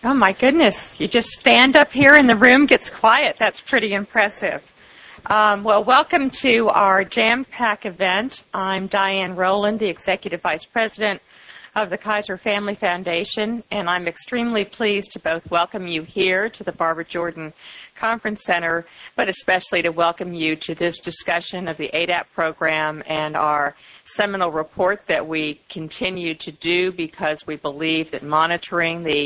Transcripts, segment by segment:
Oh my goodness, you just stand up here and the room gets quiet. That's pretty impressive. Well, welcome to our Jam Pack event. I'm Diane Rowland, the Executive Vice President of the Kaiser Family Foundation, and I'm extremely pleased to both welcome you here to the Barbara Jordan Conference Center, but especially to welcome you to this discussion of the ADAP program and our seminal report that we continue to do because we believe that monitoring the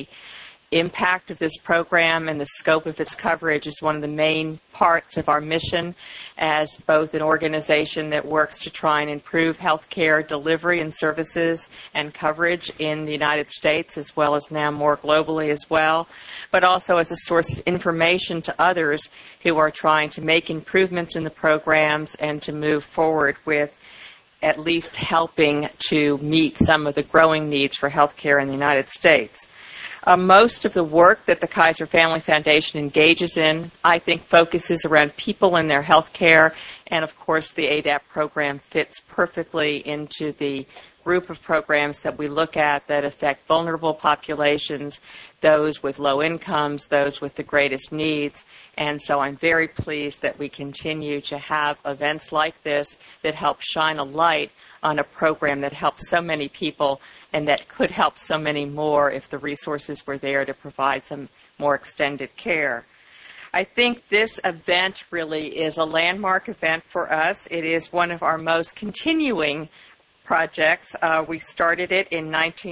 impact of this program and the scope of its coverage is one of the main parts of our mission as both an organization that works to try and improve health care delivery and services and coverage in the United States as well as now more globally as well, but also as a source of information to others who are trying to make improvements in the programs and to move forward with at least helping to meet some of the growing needs for health care in the United States. Most of the work that the Kaiser Family Foundation engages in, I think, focuses around people and their health care, and of course the ADAP program fits perfectly into the group of programs that we look at that affect vulnerable populations, those with low incomes, those with the greatest needs, and so I'm very pleased that we continue to have events like this that help shine a light on a program that helps so many people and that could help so many more if the resources were there to provide some more extended care. I think this event really is a landmark event for us. It is one of our most continuing projects. We started it in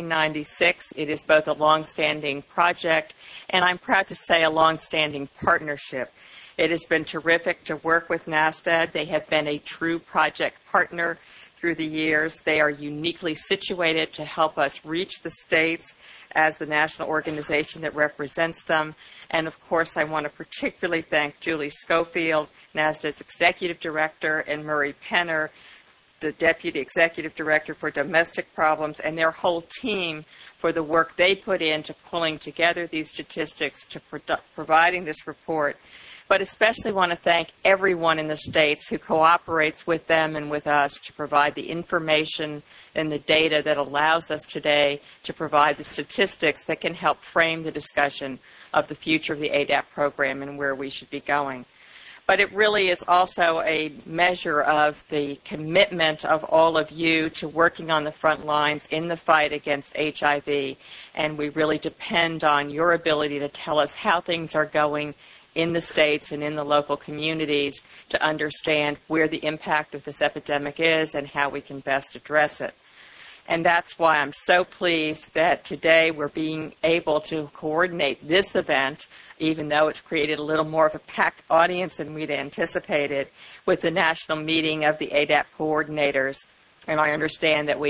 1996. It is both a long-standing project and I'm proud to say a long-standing partnership. It has been terrific to work with NASDAD. They have been a true project partner through the years. They are uniquely situated to help us reach the states as the national organization that represents them. And of course, I want to particularly thank Julie Schofield, NASDAD's Executive Director, and Murray Penner, the Deputy Executive Director for Domestic Problems, and their whole team for the work they put into pulling together these statistics to providing this report. But especially want to thank everyone in the states who cooperates with them and with us to provide the information and the data that allows us today to provide the statistics that can help frame the discussion of the future of the ADAP program and where we should be going. But it really is also a measure of the commitment of all of you to working on the front lines in the fight against HIV, and we really depend on your ability to tell us how things are going in the states and in the local communities to understand where the impact of this epidemic is and how we can best address it. And that's why I'm so pleased that today we're being able to coordinate this event, even though it's created a little more of a packed audience than we'd anticipated, with the national meeting of the ADAP coordinators. And I understand that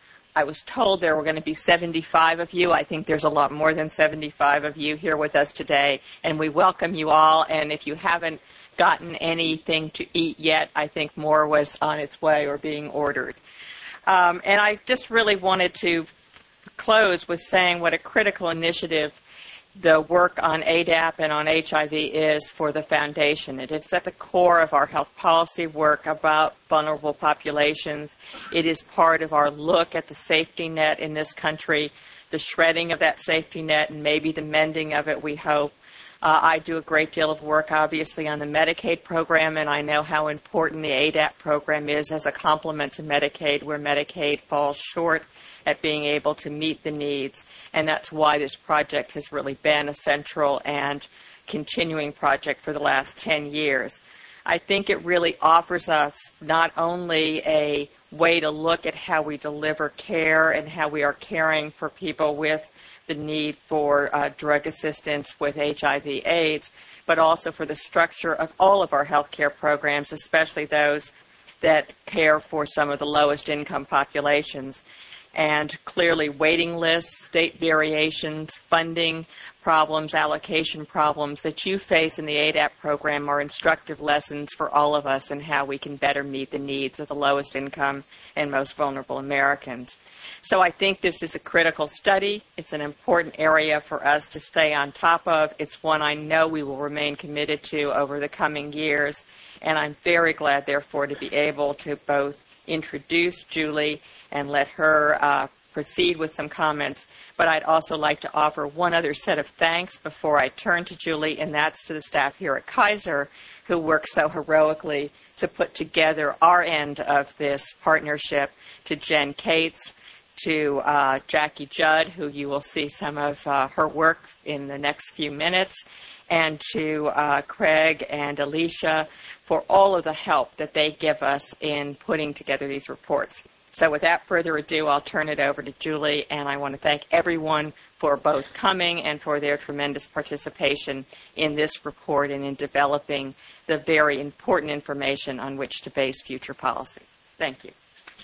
I was told there were going to be 75 of you. I think there's a lot more than 75 of you here with us today, and we welcome you all. And if you haven't gotten anything to eat yet, I think more was on its way or being ordered. And I just really wanted to close with saying what a critical initiative the work on ADAP and on HIV is for the Foundation. It is at the core of our health policy work about vulnerable populations. It is part of our look at the safety net in this country, the shredding of that safety net and maybe the mending of it, we hope. I do a great deal of work, obviously, on the Medicaid program, and I know how important the ADAP program is as a complement to Medicaid, where Medicaid falls short at being able to meet the needs, and that's why this project has really been a central and continuing project for the last 10 years. I think it really offers us not only a way to look at how we deliver care and how we are caring for people with the need for drug assistance with HIV/AIDS, but also for the structure of all of our health care programs, especially those that care for some of the lowest income populations. And clearly waiting lists, state variations, funding problems, allocation problems that you face in the ADAP program are instructive lessons for all of us in how we can better meet the needs of the lowest income and most vulnerable Americans. So I think this is a critical study. It's an important area for us to stay on top of. It's one I know we will remain committed to over the coming years. And I'm very glad, therefore, to be able to both introduce Julie and let her proceed with some comments, but I'd also like to offer one other set of thanks before I turn to Julie, and that's to the staff here at Kaiser who worked so heroically to put together our end of this partnership, to Jen Cates, to Jackie Judd, who you will see some of her work in the next few minutes, and to Craig and Alicia for all of the help that they give us in putting together these reports. So without further ado, I'll turn it over to Julie, and I want to thank everyone for both coming and for their tremendous participation in this report and in developing the very important information on which to base future policy. Thank you.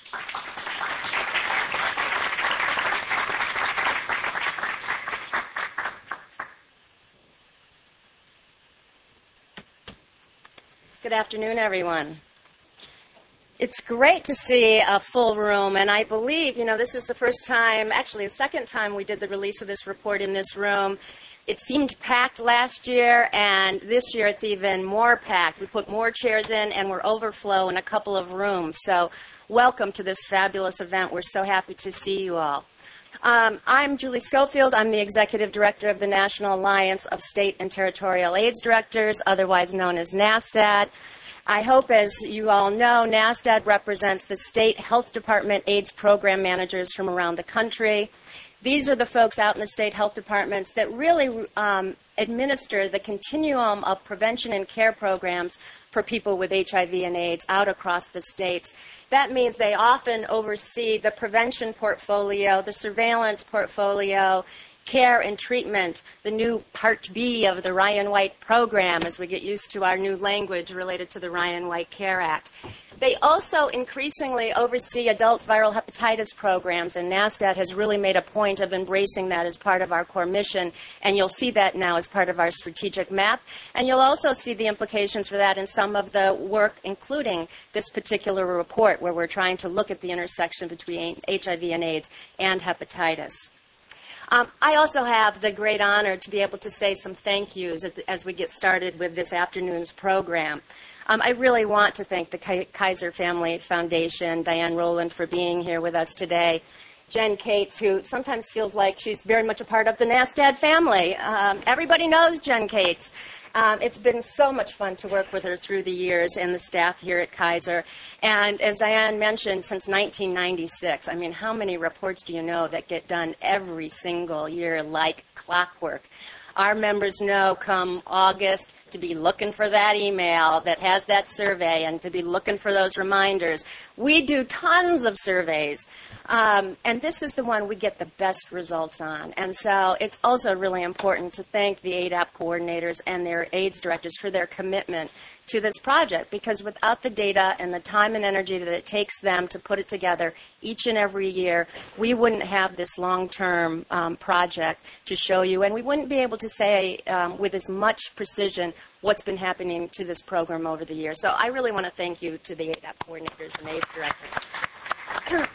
Good afternoon, everyone. It's great to see a full room, and I believe, this is the first time, actually the second time we did the release of this report in this room. It seemed packed last year, and this year it's even more packed. We put more chairs in, and we're overflow in a couple of rooms. So welcome to this fabulous event. We're so happy to see you all. I'm Julie Schofield. I'm the Executive Director of the National Alliance of State and Territorial AIDS Directors, otherwise known as NASTAD. I hope, as you all know, NASTAD represents the State Health Department AIDS program managers from around the country. These are the folks out in the state health departments that really administer the continuum of prevention and care programs for people with HIV and AIDS out across the states. That means they often oversee the prevention portfolio, the surveillance portfolio, care and treatment, the new Part B of the Ryan White program as we get used to our new language related to the Ryan White Care Act. They also increasingly oversee adult viral hepatitis programs, and NASTAD has really made a point of embracing that as part of our core mission, and you'll see that now as part of our strategic map, and you'll also see the implications for that in some of the work, including this particular report where we're trying to look at the intersection between HIV and AIDS and hepatitis. I also have the great honor to be able to say some thank yous as we get started with this afternoon's program. I really want to thank the Kaiser Family Foundation, Diane Rowland, for being here with us today. Jen Cates, who sometimes feels like she's very much a part of the NASTAD family. Everybody knows Jen Cates. It's been so much fun to work with her through the years and the staff here at Kaiser. And as Diane mentioned, since 1996, I mean, how many reports do you know that get done every single year like clockwork? Our members know come August to be looking for that email that has that survey and to be looking for those reminders. We do tons of surveys, and this is the one we get the best results on. And so it's also really important to thank the ADAP coordinators and their AIDS directors for their commitment to this project, because without the data and the time and energy that it takes them to put it together each and every year, we wouldn't have this long-term project to show you, and we wouldn't be able to say with as much precision what's been happening to this program over the years. So I really want to thank you to the ADAP coordinators and AIDS directors.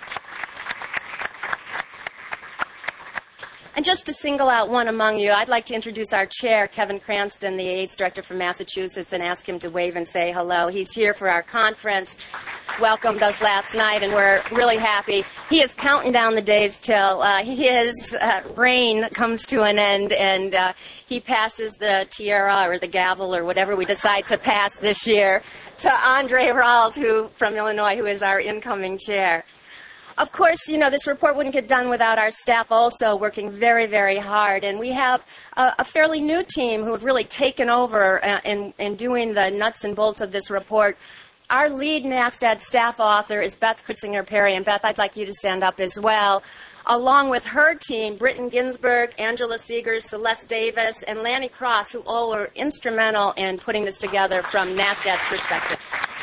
And just to single out one among you, I'd like to introduce our chair, Kevin Cranston, the AIDS director from Massachusetts, and ask him to wave and say hello. He's here for our conference, welcomed us last night, and we're really happy. He is counting down the days till his reign comes to an end, and he passes the tiara or the gavel or whatever we decide to pass this year to Andre Rawls, from Illinois, who is our incoming chair. Of course, this report wouldn't get done without our staff also working very, very hard. And we have a fairly new team who have really taken over in doing the nuts and bolts of this report. Our lead NASTAD staff author is Beth Kritzinger-Perry. And Beth, I'd like you to stand up as well. Along with her team, Britton Ginsburg, Angela Seegers, Celeste Davis, and Lanny Cross, who all were instrumental in putting this together from NASTAD's perspective.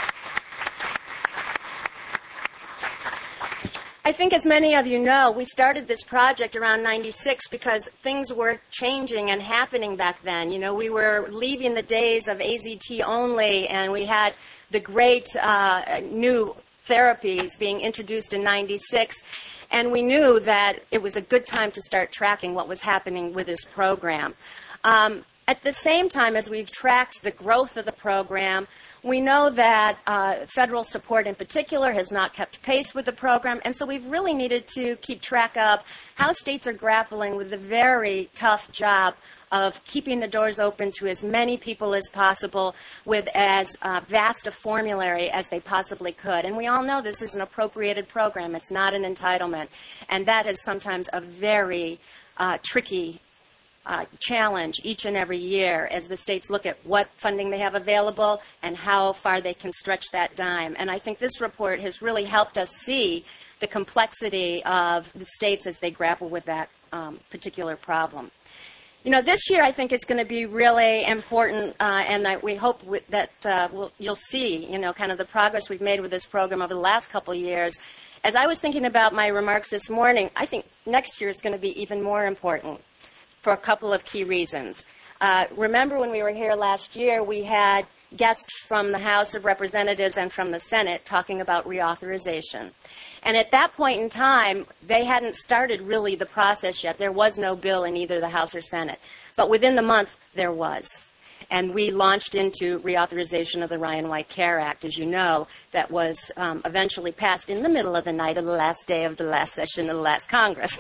I think, as many of you know, we started this project around 96 because things were changing and happening back then. We were leaving the days of AZT only, and we had the great new therapies being introduced in 96, and we knew that it was a good time to start tracking what was happening with this program. At the same time as we've tracked the growth of the program, We know that federal support in particular has not kept pace with the program, and so we've really needed to keep track of how states are grappling with the very tough job of keeping the doors open to as many people as possible with as vast a formulary as they possibly could. And we all know this is an appropriated program. It's not an entitlement. And that is sometimes a very tricky challenge each and every year as the states look at what funding they have available and how far they can stretch that dime. And I think this report has really helped us see the complexity of the states as they grapple with that particular problem. You know, this year I think is going to be really important, and we hope that you'll see, you know, kind of the progress we've made with this program over the last couple of years. As I was thinking about my remarks this morning, I think next year is going to be even more important for a couple of key reasons. Remember when we were here last year, we had guests from the House of Representatives and from the Senate talking about reauthorization. And at that point in time, they hadn't started really the process yet. There was no bill in either the House or Senate. But within the month, there was. And we launched into reauthorization of the Ryan White Care Act, as you know, that was eventually passed in the middle of the night of the last day of the last session of the last Congress.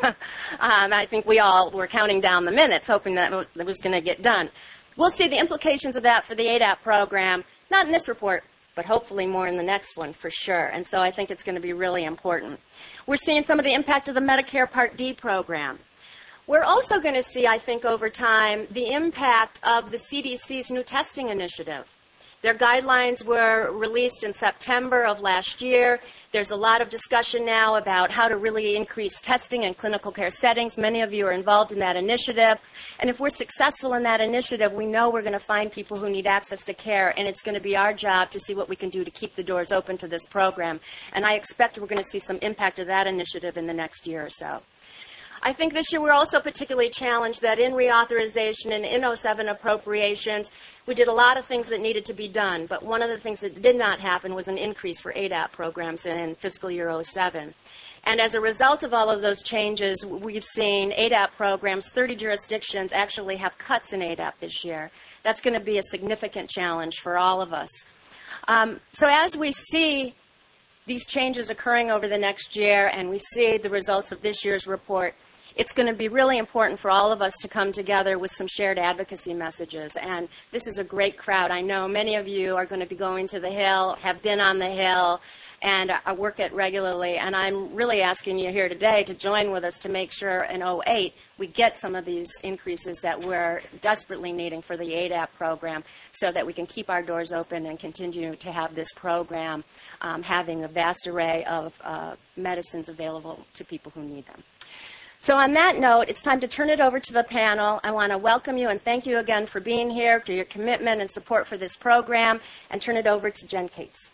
I think we all were counting down the minutes, hoping that it was going to get done. We'll see the implications of that for the ADAP program, not in this report, but hopefully more in the next one for sure. And so I think it's going to be really important. We're seeing some of the impact of the Medicare Part D program. We're also going to see, I think, over time, the impact of the CDC's new testing initiative. Their guidelines were released in September of last year. There's a lot of discussion now about how to really increase testing in clinical care settings. Many of you are involved in that initiative. And if we're successful in that initiative, we know we're going to find people who need access to care, and it's going to be our job to see what we can do to keep the doors open to this program. And I expect we're going to see some impact of that initiative in the next year or so. I think this year we're also particularly challenged that in reauthorization and in 07 appropriations, we did a lot of things that needed to be done, but one of the things that did not happen was an increase for ADAP programs in fiscal year 07. And as a result of all of those changes, we've seen ADAP programs, 30 jurisdictions actually have cuts in ADAP this year. That's going to be a significant challenge for all of us. So as we see these changes occurring over the next year and we see the results of this year's report, it's going to be really important for all of us to come together with some shared advocacy messages. And this is a great crowd. I know many of you are going to be going to the Hill, have been on the Hill, and I work it regularly. And I'm really asking you here today to join with us to make sure in 08 we get some of these increases that we're desperately needing for the ADAP program so that we can keep our doors open and continue to have this program having a vast array of medicines available to people who need them. So on that note, it's time to turn it over to the panel. I want to welcome you and thank you again for being here, for your commitment and support for this program, and turn it over to Jen Cates.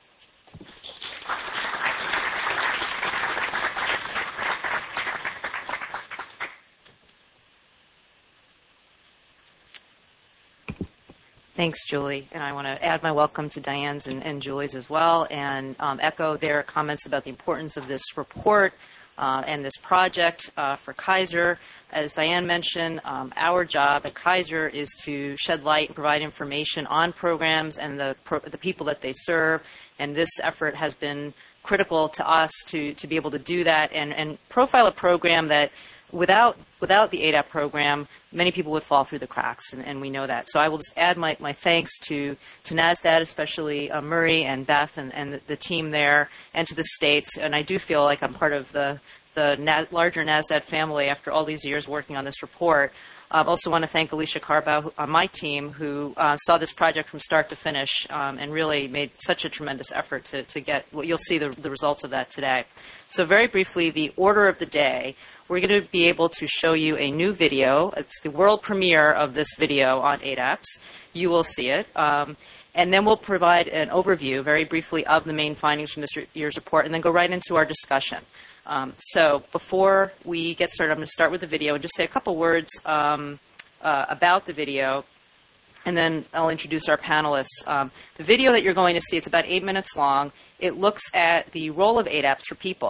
Thanks, Julie. And I want to add my welcome to Diane's and Julie's as well, and echo their comments about the importance of this report and this project for Kaiser. As Diane mentioned, our job at Kaiser is to shed light and provide information on programs and the people that they serve, and this effort has been critical to us to be able to do that and profile a program that without the ADAP program, many people would fall through the cracks, and we know that. So I will just add my thanks to NASDAD, especially Murray and Beth and the team there, and to the states. And I do feel like I'm part of the larger NASDAD family after all these years working on this report. I also want to thank Alicia Carbow on my team, who saw this project from start to finish and really made such a tremendous effort to get, well, you'll see the results of that today. So very briefly, the order of the day. We're going to be able to show you a new video. It's the world premiere of this video on ADAPS. You will see it. And then we'll provide an overview very briefly of the main findings from this year's report and then go right into our discussion. So before we get started, I'm going to start with the video and just say a couple words about the video, and then I'll introduce our panelists. The video that you're going to see, it's about 8 minutes long. It looks at the role of ADAPS for people.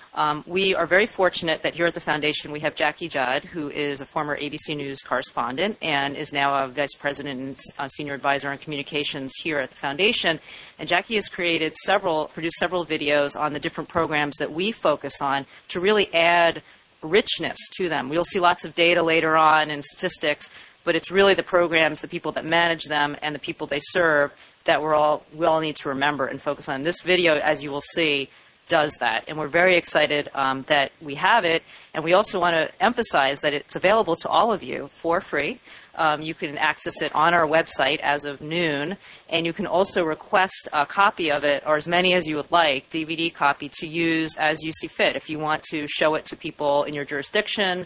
We are very fortunate that here at the Foundation we have Jackie Judd, who is a former ABC News correspondent and is now a Vice President and Senior Advisor on Communications here at the Foundation. And Jackie has produced several videos on the different programs that we focus on to really add richness to them. We'll see lots of data later on and statistics, but it's really the programs, the people that manage them, and the people they serve that we all need to remember and focus on. This video, as you will see, does that, and we're very excited that we have it, and we also want to emphasize that it's available to all of you for free. You can access it on our website as of noon, and you can also request a copy of it, or as many as you would like, DVD copy, to use as you see fit. If you want to show it to people in your jurisdiction,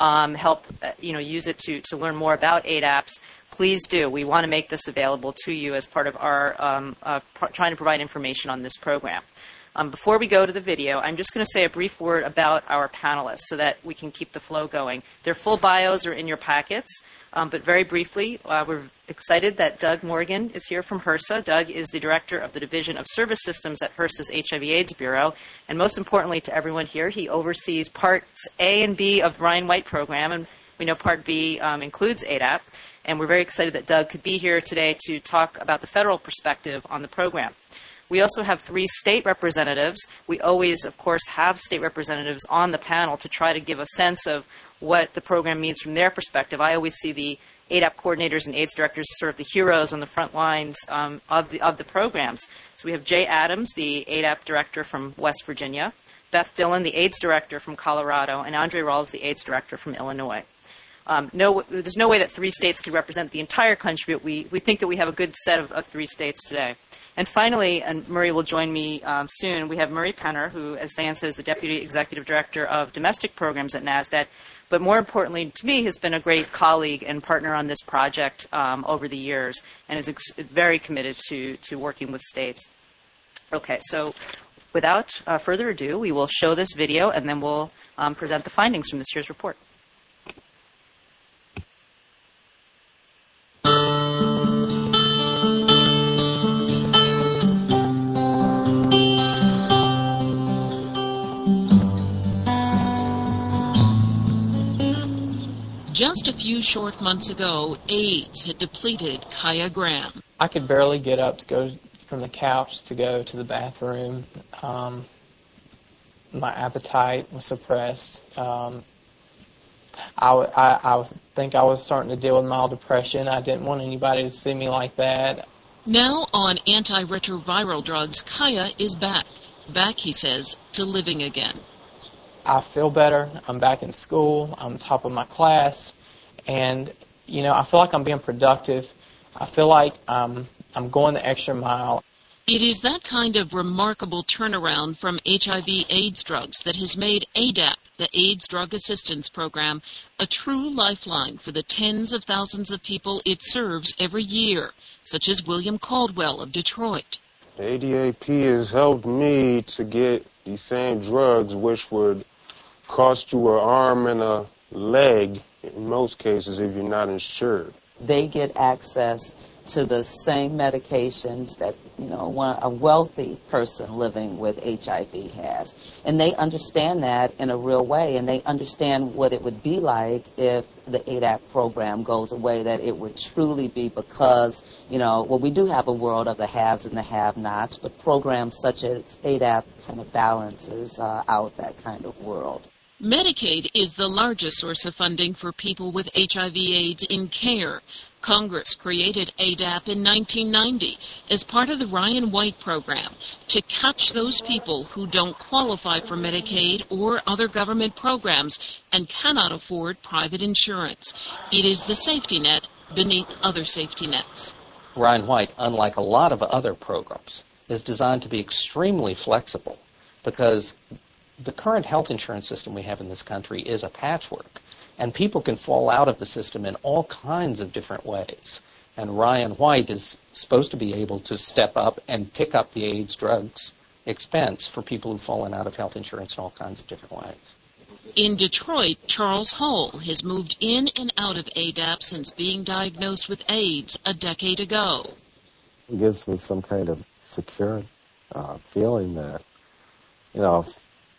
use it to learn more about ADAPTS, please do. We want to make this available to you as part of our trying to provide information on this program. Before we go to the video, I'm just going to say a brief word about our panelists so that we can keep the flow going. Their full bios are in your packets, but very briefly, we're excited that Doug Morgan is here from HRSA. Doug is the Director of the Division of Service Systems at HRSA's HIV/AIDS Bureau, and most importantly to everyone here, he oversees Parts A and B of the Ryan White program, and we know Part B includes ADAP, and we're very excited that Doug could be here today to talk about the federal perspective on the program. We also have 3 state representatives. We always, of course, have state representatives on the panel to try to give a sense of what the program means from their perspective. I always see the ADAP coordinators and AIDS directors as sort of the heroes on the front lines of the programs. So we have Jay Adams, the ADAP director from West Virginia, Beth Dillon, the AIDS director from Colorado, and Andre Rawls, the AIDS director from Illinois. There's no way that 3 states could represent the entire country, but we think that we have a good set of 3 states today. And finally, and Murray will join me soon, we have Murray Penner, who, as Diane says, is the Deputy Executive Director of Domestic Programs at NASDAQ, but more importantly to me has been a great colleague and partner on this project over the years and is very committed to working with states. Okay, so without further ado, we will show this video and then we'll present the findings from this year's report. Just a few short months ago, AIDS had depleted Kaya Graham. I could barely get up to go from the couch to go to the bathroom. My appetite was suppressed. I think I was starting to deal with mild depression. I didn't want anybody to see me like that. Now on antiretroviral drugs, Kaya is back. Back, he says, to living again. I feel better. I'm back in school. I'm top of my class. And, I feel like I'm being productive. I feel like I'm going the extra mile. It is that kind of remarkable turnaround from HIV/AIDS drugs that has made ADAP, the AIDS Drug Assistance Program, a true lifeline for the tens of thousands of people it serves every year, such as William Caldwell of Detroit. The ADAP has helped me to get these same drugs, which would cost you an arm and a leg, in most cases, if you're not insured. They get access to the same medications that, a wealthy person living with HIV has. And they understand that in a real way, and they understand what it would be like if the ADAP program goes away, that it would truly be because, we do have a world of the haves and the have-nots, but programs such as ADAP kind of balances out that kind of world. Medicaid is the largest source of funding for people with HIV/AIDS in care. Congress created ADAP in 1990 as part of the Ryan White program to catch those people who don't qualify for Medicaid or other government programs and cannot afford private insurance. It is the safety net beneath other safety nets. Ryan White, unlike a lot of other programs, is designed to be extremely flexible because the current health insurance system we have in this country is a patchwork, and people can fall out of the system in all kinds of different ways. And Ryan White is supposed to be able to step up and pick up the AIDS drugs expense for people who've fallen out of health insurance in all kinds of different ways. In Detroit, Charles Hull has moved in and out of ADAP since being diagnosed with AIDS a decade ago. It gives me some kind of secure feeling that,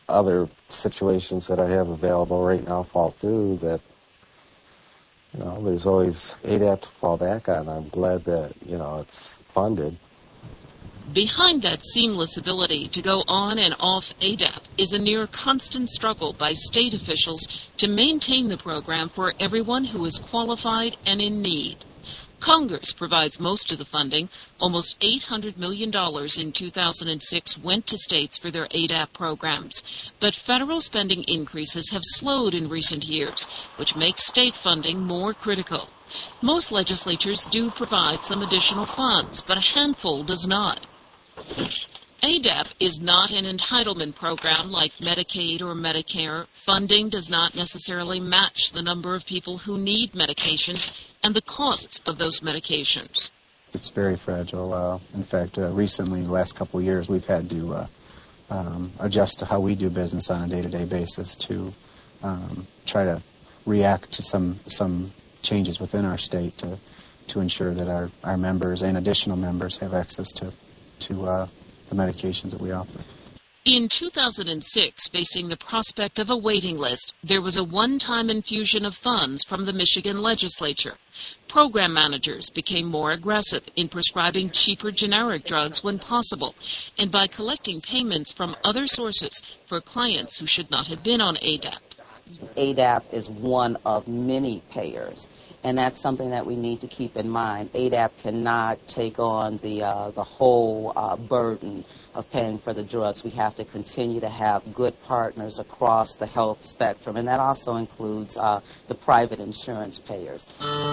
other situations that I have available right now fall through, that, there's always ADAP to fall back on. I'm glad that, it's funded. Behind that seamless ability to go on and off ADAP is a near constant struggle by state officials to maintain the program for everyone who is qualified and in need. Congress provides most of the funding. Almost $800 million in 2006 went to states for their ADAP programs. But federal spending increases have slowed in recent years, which makes state funding more critical. Most legislatures do provide some additional funds, but a handful does not. ADAP is not an entitlement program like Medicaid or Medicare. Funding does not necessarily match the number of people who need medications and the costs of those medications. It's very fragile. In fact, recently, the last couple of years, we've had to adjust to how we do business on a day-to-day basis to try to react to some changes within our state to ensure that our members and additional members have access to the medications that we offer. In 2006, facing the prospect of a waiting list, there was a one-time infusion of funds from the Michigan legislature. Program managers became more aggressive in prescribing cheaper generic drugs when possible, and by collecting payments from other sources for clients who should not have been on ADAP. ADAP is one of many payers, and that's something that we need to keep in mind. ADAP cannot take on the whole burden of paying for the drugs. We have to continue to have good partners across the health spectrum, and that also includes the private insurance payers.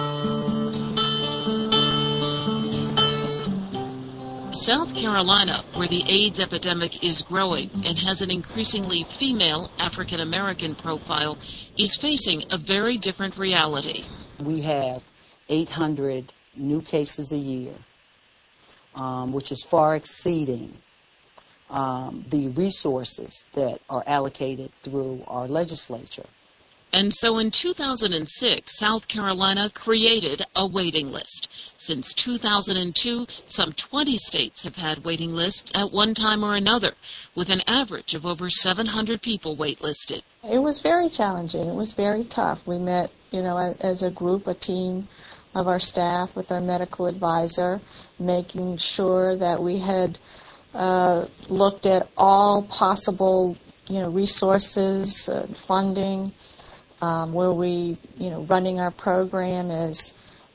South Carolina, where the AIDS epidemic is growing and has an increasingly female African-American profile, is facing a very different reality. We have 800 new cases a year, which is far exceeding the resources that are allocated through our legislature. And so in 2006, South Carolina created a waiting list. Since 2002, some 20 states have had waiting lists at one time or another, with an average of over 700 people waitlisted. It was very challenging. It was very tough. We met, as a group, a team of our staff with our medical advisor, making sure that we had looked at all possible, resources, funding. Were we, running our program as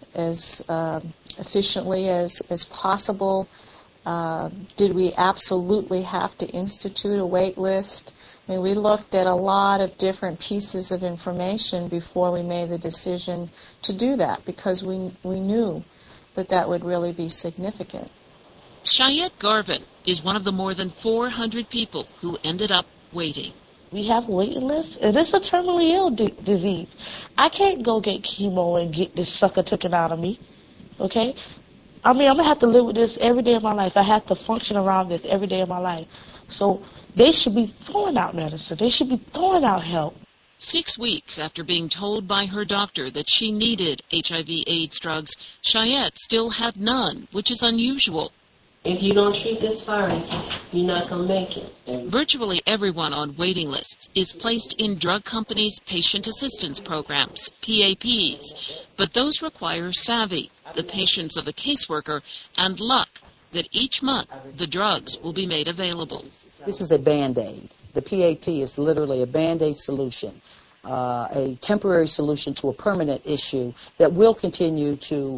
efficiently as possible? Did we absolutely have to institute a wait list? I mean, we looked at a lot of different pieces of information before we made the decision to do that, because we knew that would really be significant. Cheyette Garvin is one of the more than 400 people who ended up waiting. We have waiting lists, and it's a terminally ill disease. I can't go get chemo and get this sucker taken out of me, okay? I mean, I'm going to have to live with this every day of my life. I have to function around this every day of my life. So they should be throwing out medicine. They should be throwing out help. 6 weeks after being told by her doctor that she needed HIV/AIDS drugs, Cheyette still had none, which is unusual. If you don't treat this virus, you're not going to make it. Virtually everyone on waiting lists is placed in drug companies' patient assistance programs, PAPs, but those require savvy, the patience of a caseworker, and luck that each month the drugs will be made available. This is a Band-Aid. The PAP is literally a Band-Aid solution, a temporary solution to a permanent issue that will continue to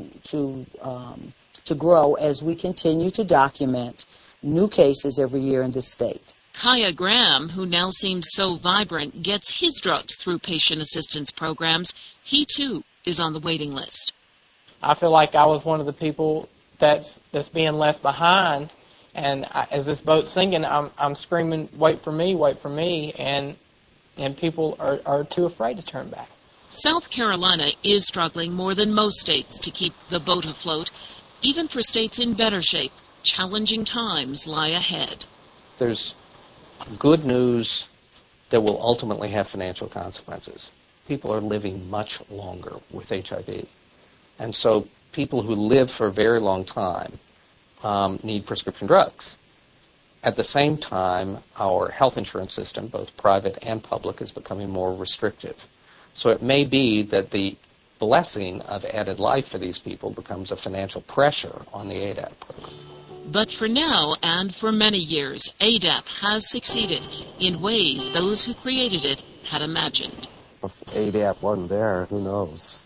grow as we continue to document new cases every year in this state. Kaya Graham, who now seems so vibrant, gets his drugs through patient assistance programs. He, too, is on the waiting list. I feel like I was one of the people that's being left behind, and as this boat's sinking, I'm screaming, wait for me, and people are too afraid to turn back. South Carolina is struggling more than most states to keep the boat afloat. Even for states in better shape, challenging times lie ahead. There's good news that will ultimately have financial consequences. People are living much longer with HIV. And so people who live for a very long time need prescription drugs. At the same time, our health insurance system, both private and public, is becoming more restrictive. So it may be that the blessing of added life for these people becomes a financial pressure on the ADAP program. But for now and for many years, ADAP has succeeded in ways those who created it had imagined. If ADAP wasn't there, who knows?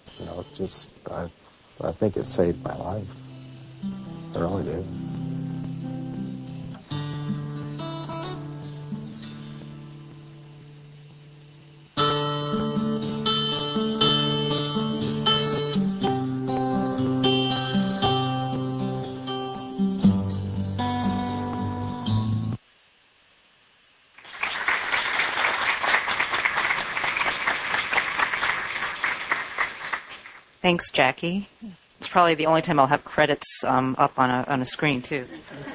I think it saved my life. It really did. Thanks, Jackie. It's probably the only time I'll have credits up on a screen, too.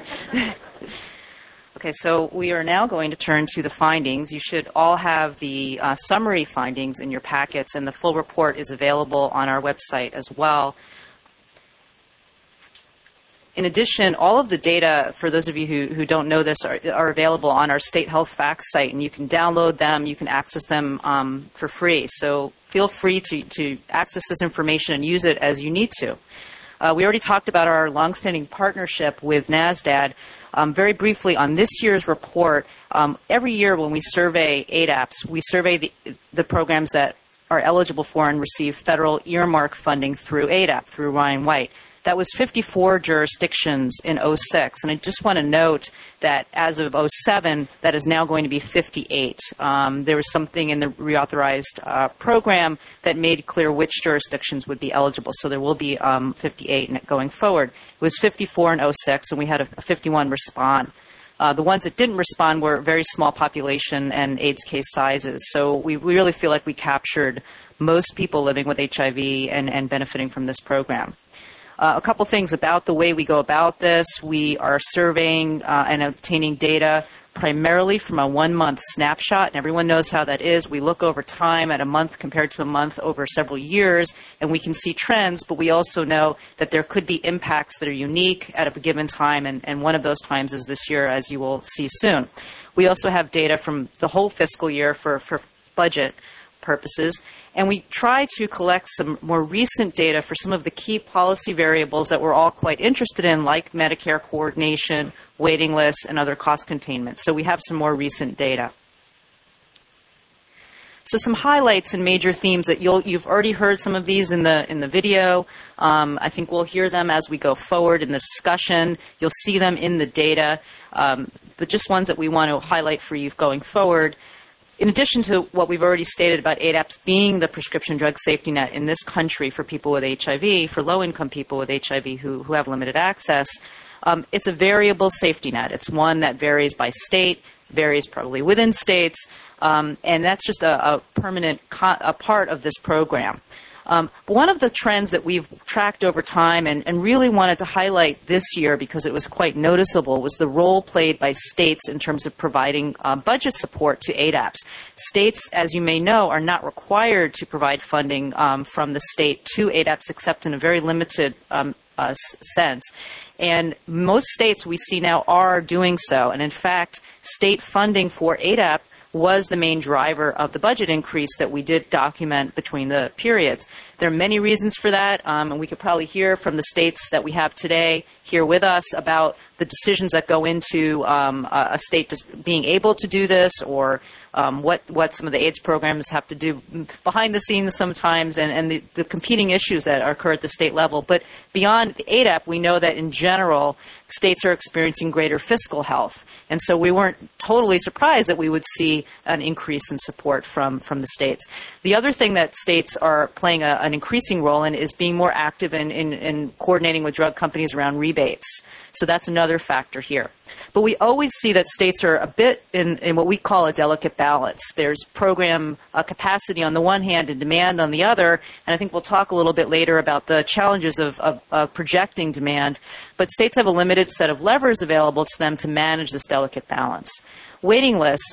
Okay, so we are now going to turn to the findings. You should all have the summary findings in your packets, and the full report is available on our website as well. In addition, all of the data, for those of you who don't know this, are available on our State Health Facts site, and you can download them, you can access them for free. So feel free to access this information and use it as you need to. We already talked about our longstanding partnership with NASDAD. Very briefly, on this year's report, every year when we survey ADAPs, we survey the programs that are eligible for and receive federal earmark funding through ADAP, through Ryan White. That was 54 jurisdictions in 06, and I just want to note that as of 07, that is now going to be 58. There was something in the reauthorized program that made clear which jurisdictions would be eligible, so there will be 58 going forward. It was 54 in 06, and we had a 51 respond. The ones that didn't respond were very small population and AIDS case sizes, so we really feel like we captured most people living with HIV and benefiting from this program. A couple things about the way we go about this. We are surveying and obtaining data primarily from a 1-month snapshot, and everyone knows how that is. We look over time at a month compared to a month over several years, and we can see trends, but we also know that there could be impacts that are unique at a given time, and one of those times is this year, as you will see soon. We also have data from the whole fiscal year for budget purposes, and we try to collect some more recent data for some of the key policy variables that we're all quite interested in, like Medicare coordination, waiting lists, and other cost containment. So we have some more recent data. So some highlights and major themes that you've already heard some of these in the video. I think we'll hear them as we go forward in the discussion. You'll see them in the data, but just ones that we want to highlight for you going forward. In addition to what we've already stated about ADAPs being the prescription drug safety net in this country for people with HIV, for low-income people with HIV who have limited access, it's a variable safety net. It's one that varies by state, varies probably within states, and that's just a permanent a part of this program. But one of the trends that we've tracked over time and really wanted to highlight this year because it was quite noticeable was the role played by states in terms of providing budget support to ADAPs. States, as you may know, are not required to provide funding from the state to ADAPs except in a very limited sense. And most states we see now are doing so. And in fact, state funding for ADAP was the main driver of the budget increase that we did document between the periods. There are many reasons for that, and we could probably hear from the states that we have today here with us about the decisions that go into a state just being able to do this, or what some of the AIDS programs have to do behind the scenes sometimes, and the competing issues that occur at the state level. But beyond ADAP, we know that in general, states are experiencing greater fiscal health. And so we weren't totally surprised that we would see an increase in support from the states. The other thing that states are playing an increasing role in is being more active in coordinating with drug companies around rebates. So that's another factor here. But we always see that states are a bit in what we call a delicate balance. There's program capacity on the one hand and demand on the other, and I think we'll talk a little bit later about the challenges of projecting demand. But states have a limited set of levers available to them to manage this delicate balance. Waiting lists,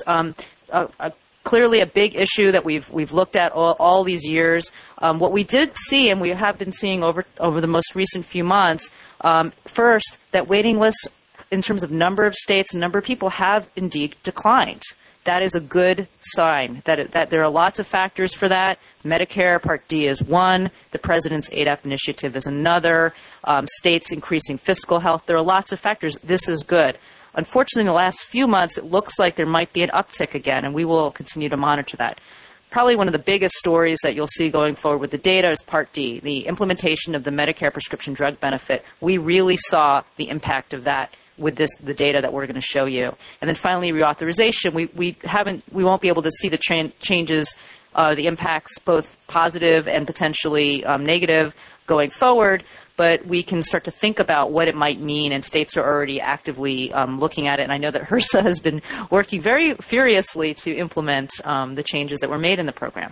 clearly a big issue that we've looked at all these years. What we did see, and we have been seeing over the most recent few months, first, that waiting lists in terms of number of states, number of people have indeed declined. That is a good sign that there are lots of factors for that. Medicare Part D is one. The President's ADAP initiative is another. States increasing fiscal health. There are lots of factors. This is good. Unfortunately, in the last few months, it looks like there might be an uptick again, and we will continue to monitor that. Probably one of the biggest stories that you'll see going forward with the data is Part D, the implementation of the Medicare prescription drug benefit. We really saw the impact of that with the data that we're going to show you. And then finally, reauthorization. We won't be able to see the changes, the impacts, both positive and potentially negative going forward, but we can start to think about what it might mean, and states are already actively looking at it. And I know that HRSA has been working very furiously to implement the changes that were made in the program.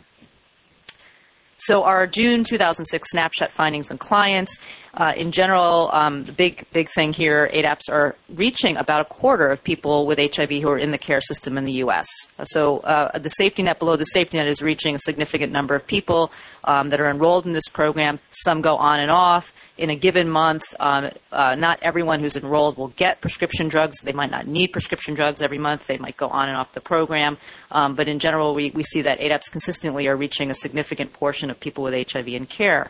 So our June 2006 snapshot findings on clients. In general, the big thing here, ADAPs are reaching about a quarter of people with HIV who are in the care system in the U.S. So the safety net below the safety net is reaching a significant number of people that are enrolled in this program. Some go on and off. In a given month, not everyone who's enrolled will get prescription drugs. They might not need prescription drugs every month. They might go on and off the program. But in general, we see that ADAPs consistently are reaching a significant portion of people with HIV in care.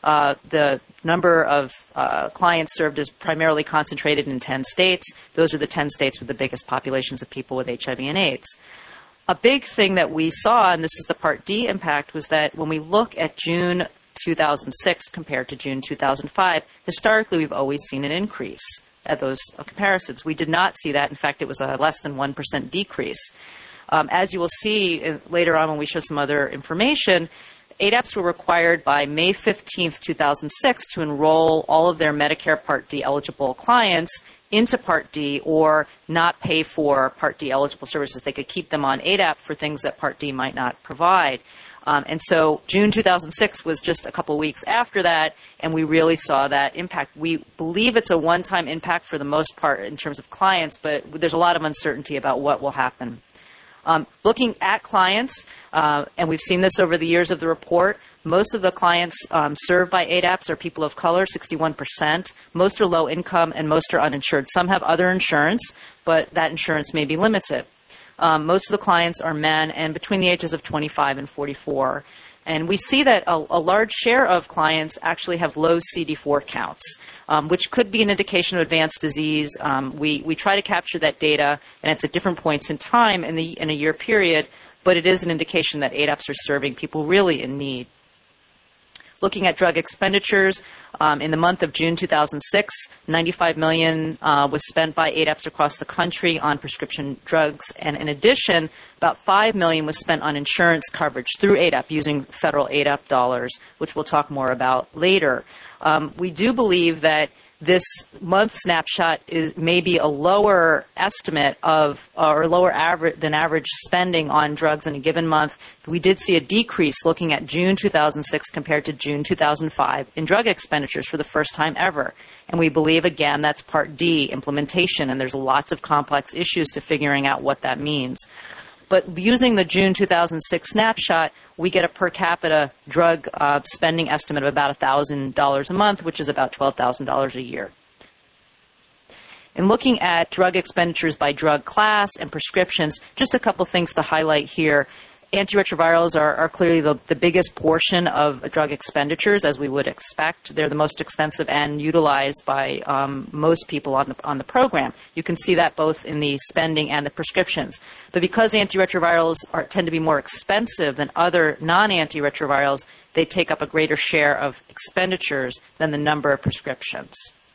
The number of clients served is primarily concentrated in 10 states. Those are the 10 states with the biggest populations of people with HIV and AIDS. A big thing that we saw, and this is the Part D impact, was that when we look at June 2006 compared to June 2005, historically we've always seen an increase at those comparisons. We did not see that. In fact, it was a less than 1% decrease. As you will see later on when we show some other information, ADAPs were required by May 15, 2006 to enroll all of their Medicare Part D eligible clients into Part D or not pay for Part D eligible services. They could keep them on ADAP for things that Part D might not provide. And so June 2006 was just a couple weeks after that, and we really saw that impact. We believe it's a one-time impact for the most part in terms of clients, but there's a lot of uncertainty about what will happen. Looking at clients, and we've seen this over the years of the report, most of the clients served by ADAPs are people of color, 61%. Most are low income, and most are uninsured. Some have other insurance, but that insurance may be limited. Most of the clients are men and between the ages of 25 and 44. And we see that a large share of clients actually have low CD4 counts, which could be an indication of advanced disease. We try to capture that data, and it's at different points in time in a year period, but it is an indication that ADAPs are serving people really in need. Looking at drug expenditures, in the month of June 2006, $95 million was spent by ADAPs across the country on prescription drugs. And in addition, about $5 million was spent on insurance coverage through ADAP using federal ADAP dollars, which we'll talk more about later. We do believe that this month snapshot is maybe a lower estimate of or lower than average spending on drugs in a given month. We did see a decrease looking at June 2006 compared to June 2005 in drug expenditures for the first time ever. And we believe, again, that's Part D implementation, and there's lots of complex issues to figuring out what that means. But using the June 2006 snapshot, we get a per capita drug spending estimate of about $1,000 a month, which is about $12,000 a year. In looking at drug expenditures by drug class and prescriptions, just a couple things to highlight here. Antiretrovirals are clearly the biggest portion of drug expenditures, as we would expect. They're the most expensive and utilized by most people on the program. You can see that both in the spending and the prescriptions. But because antiretrovirals tend to be more expensive than other non-antiretrovirals, they take up a greater share of expenditures than the number of prescriptions.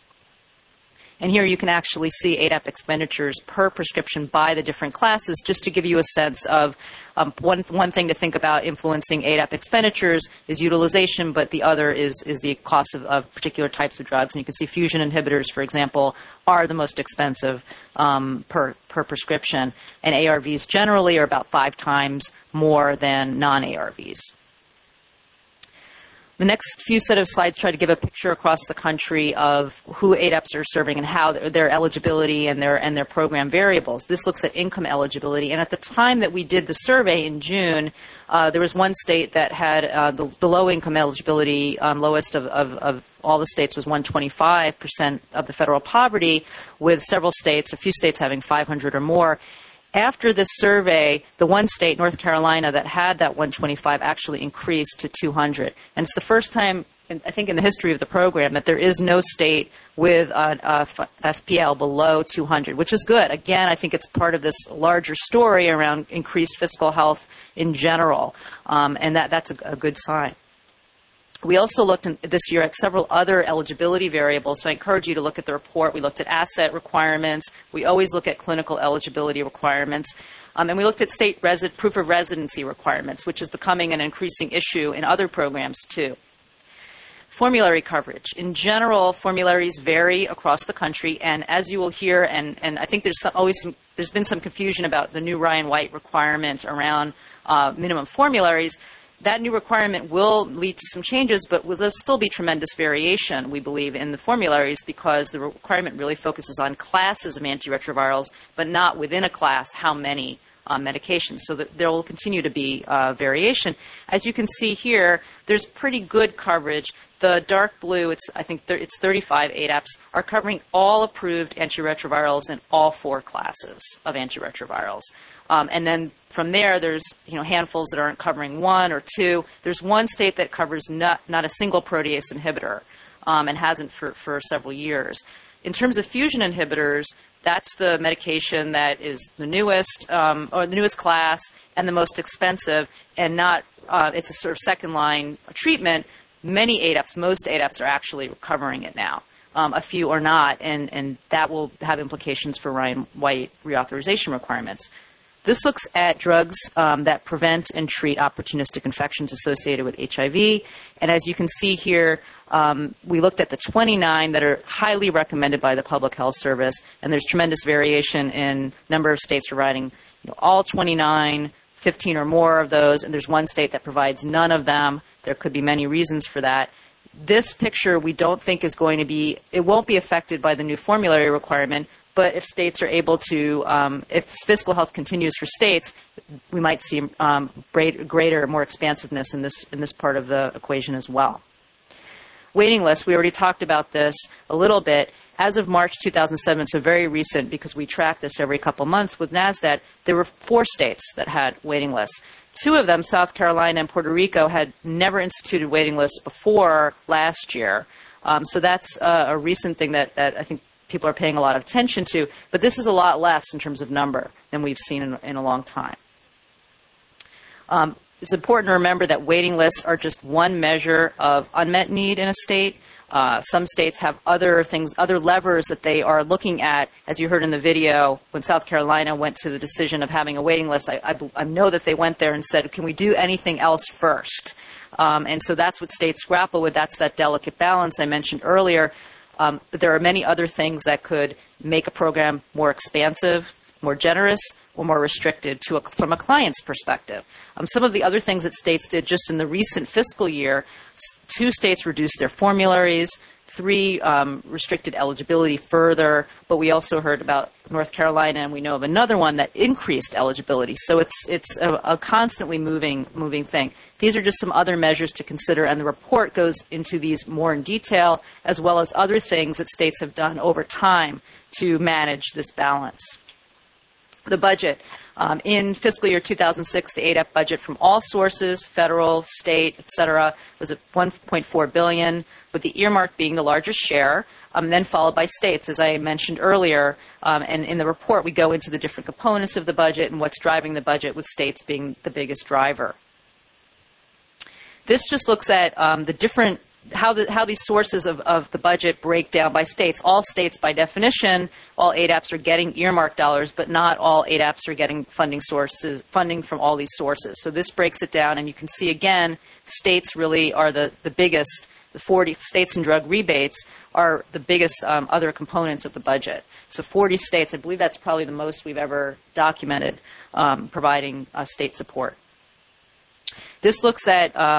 And here you can actually see ADAP expenditures per prescription by the different classes, just to give you a sense of one thing to think about influencing ADAP expenditures is utilization, but the other is the cost of particular types of drugs. And you can see fusion inhibitors, for example, are the most expensive per prescription. And ARVs generally are about 5 times more than non-ARVs. The next few set of slides try to give a picture across the country of who ADAPs are serving and how their eligibility and their program variables. This looks at income eligibility. And at the time that we did the survey in June, there was one state that had the low income eligibility, lowest of all the states was 125% of the federal poverty, with several states, a few states having 500 or more. After this survey, the one state, North Carolina, that had that 125 actually increased to 200. And it's the first time, I think, in the history of the program that there is no state with an FPL below 200, which is good. Again, I think it's part of this larger story around increased fiscal health in general, and that's a good sign. We also looked this year at several other eligibility variables, so I encourage you to look at the report. We looked at asset requirements. We always look at clinical eligibility requirements. And we looked at state proof of residency requirements, which is becoming an increasing issue in other programs, too. Formulary coverage. In general, formularies vary across the country, and as you will hear, and I think there's been some confusion about the new Ryan White requirement around minimum formularies. That new requirement will lead to some changes, but will still be tremendous variation, we believe, in the formularies because the requirement really focuses on classes of antiretrovirals, but not within a class how many medications. So that there will continue to be variation. As you can see here, there's pretty good coverage. The dark blue, I think it's 35 ADAPs, are covering all approved antiretrovirals in all 4 classes of antiretrovirals. And then from there, there's handfuls that aren't covering 1 or 2. There's one state that covers not a single protease inhibitor and hasn't for several years. In terms of fusion inhibitors, that's the medication that is the newest or the newest class and the most expensive, and it's a sort of second-line treatment. Many ADAPs, most ADAPs are actually covering it now. A few are not, and that will have implications for Ryan White reauthorization requirements. This looks at drugs that prevent and treat opportunistic infections associated with HIV. And as you can see here, we looked at the 29 that are highly recommended by the Public Health Service, and there's tremendous variation in number of states providing all 29, 15 or more of those, and there's one state that provides none of them. There could be many reasons for that. This picture we don't think is going to be, it won't be affected by the new formulary requirement, but if states are able to, if fiscal health continues for states, we might see greater, more expansiveness in this part of the equation as well. Waiting lists, we already talked about this a little bit. As of March 2007, so very recent because we track this every couple months with NASDAQ, there were 4 states that had waiting lists. 2 of them, South Carolina and Puerto Rico, had never instituted waiting lists before last year. So that's a recent thing that I think people are paying a lot of attention to, but this is a lot less in terms of number than we've seen in a long time. It's important to remember that waiting lists are just one measure of unmet need in a state. Some states have other things, other levers that they are looking at. As you heard in the video, when South Carolina went to the decision of having a waiting list, I know that they went there and said, can we do anything else first? And so that's what states grapple with. That's that delicate balance I mentioned earlier. But there are many other things that could make a program more expansive, more generous, or more restricted from a client's perspective. Some of the other things that states did just in the recent fiscal year, 2 states reduced their formularies, 3 restricted eligibility further, but we also heard about North Carolina, and we know of another one that increased eligibility. So it's a constantly moving thing. These are just some other measures to consider, and the report goes into these more in detail, as well as other things that states have done over time to manage this balance. The budget. In fiscal year 2006, the ADAP budget from all sources, federal, state, et cetera, was at $1.4 billion, with the earmark being the largest share, then followed by states, as I mentioned earlier. And in the report, we go into the different components of the budget and what's driving the budget, with states being the biggest driver. This just looks at the different how these sources of the budget break down by states. All states, by definition, all ADAPs are getting earmarked dollars, but not all ADAPs are getting funding from all these sources. So this breaks it down, and you can see again, states really are the biggest. The 40 states and drug rebates are the biggest other components of the budget. So 40 states, I believe that's probably the most we've ever documented providing state support. This looks at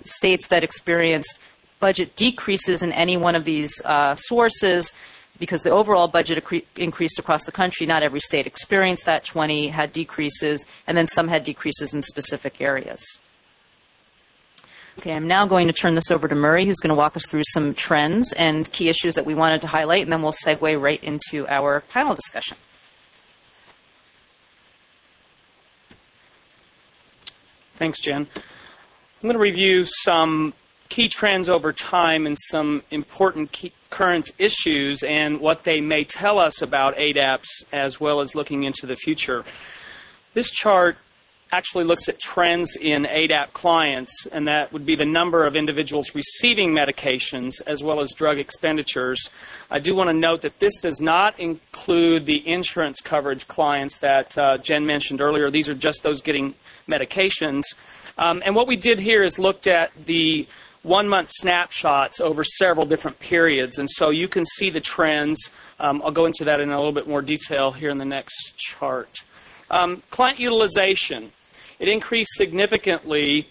states that experienced budget decreases in any one of these sources, because the overall budget increased across the country, not every state experienced that. 20 had decreases, and then some had decreases in specific areas. Okay, I'm now going to turn this over to Murray, who's going to walk us through some trends and key issues that we wanted to highlight, and then we'll segue right into our panel discussion. Thanks, Jen. I'm going to review some key trends over time and some important current issues and what they may tell us about ADAPTS, as well as looking into the future. This chart actually looks at trends in ADAPT clients, and that would be the number of individuals receiving medications as well as drug expenditures. I do want to note that this does not include the insurance coverage clients that Jen mentioned earlier. These are just those getting medications. And what we did here is looked at the 1-month snapshots over several different periods, and so you can see the trends. I'll go into that in a little bit more detail here in the next chart. Client utilization. It increased significantly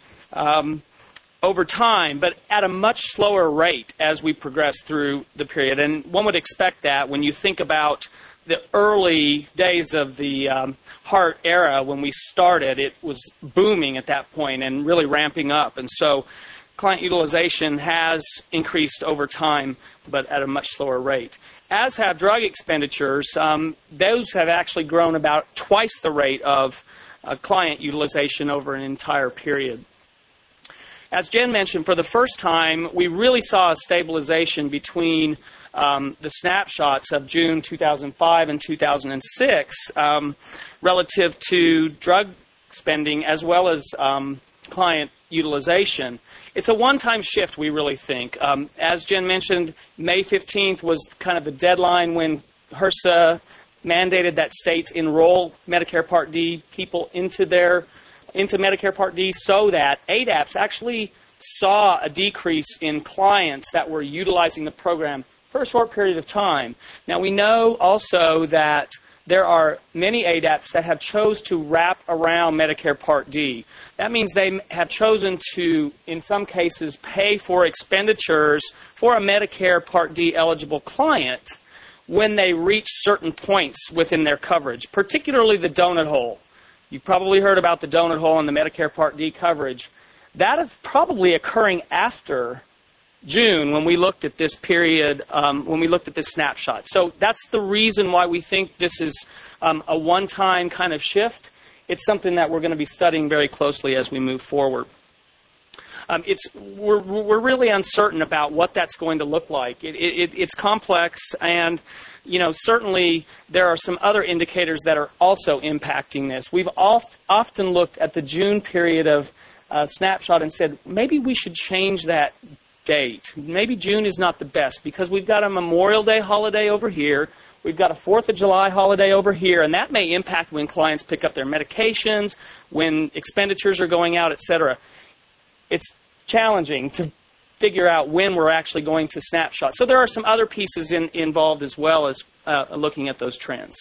over time, but at a much slower rate as we progress through the period. And one would expect that when you think about the early days of the HART era when we started. It was booming at that point and really ramping up. And so client utilization has increased over time, but at a much slower rate. As have drug expenditures. Those have actually grown about twice the rate of client utilization over an entire period. As Jen mentioned, for the first time, we really saw a stabilization between the snapshots of June 2005 and 2006 relative to drug spending as well as client utilization. It's a one-time shift, we really think. As Jen mentioned, May 15th was kind of the deadline when HRSA mandated that states enroll Medicare Part D people into Medicare Part D, so that ADAPTS actually saw a decrease in clients that were utilizing the program for a short period of time. Now, we know also that there are many ADAPTS that have chose to wrap around Medicare Part D. That means they have chosen to, in some cases, pay for expenditures for a Medicare Part D eligible client when they reach certain points within their coverage, particularly the donut hole. You've probably heard about the donut hole in the Medicare Part D coverage. That is probably occurring after June when we looked at this period, when we looked at this snapshot. So that's the reason why we think this is a one-time kind of shift. It's something that we're going to be studying very closely as we move forward. We're really uncertain about what that's going to look like. It's complex, and certainly there are some other indicators that are also impacting this. We've often looked at the June period of snapshot and said, maybe we should change that date. Maybe June is not the best because we've got a Memorial Day holiday over here. We've got a 4th of July holiday over here, and that may impact when clients pick up their medications, when expenditures are going out, etc. It's challenging to figure out when we're actually going to snapshot. So there are some other pieces involved as well as looking at those trends.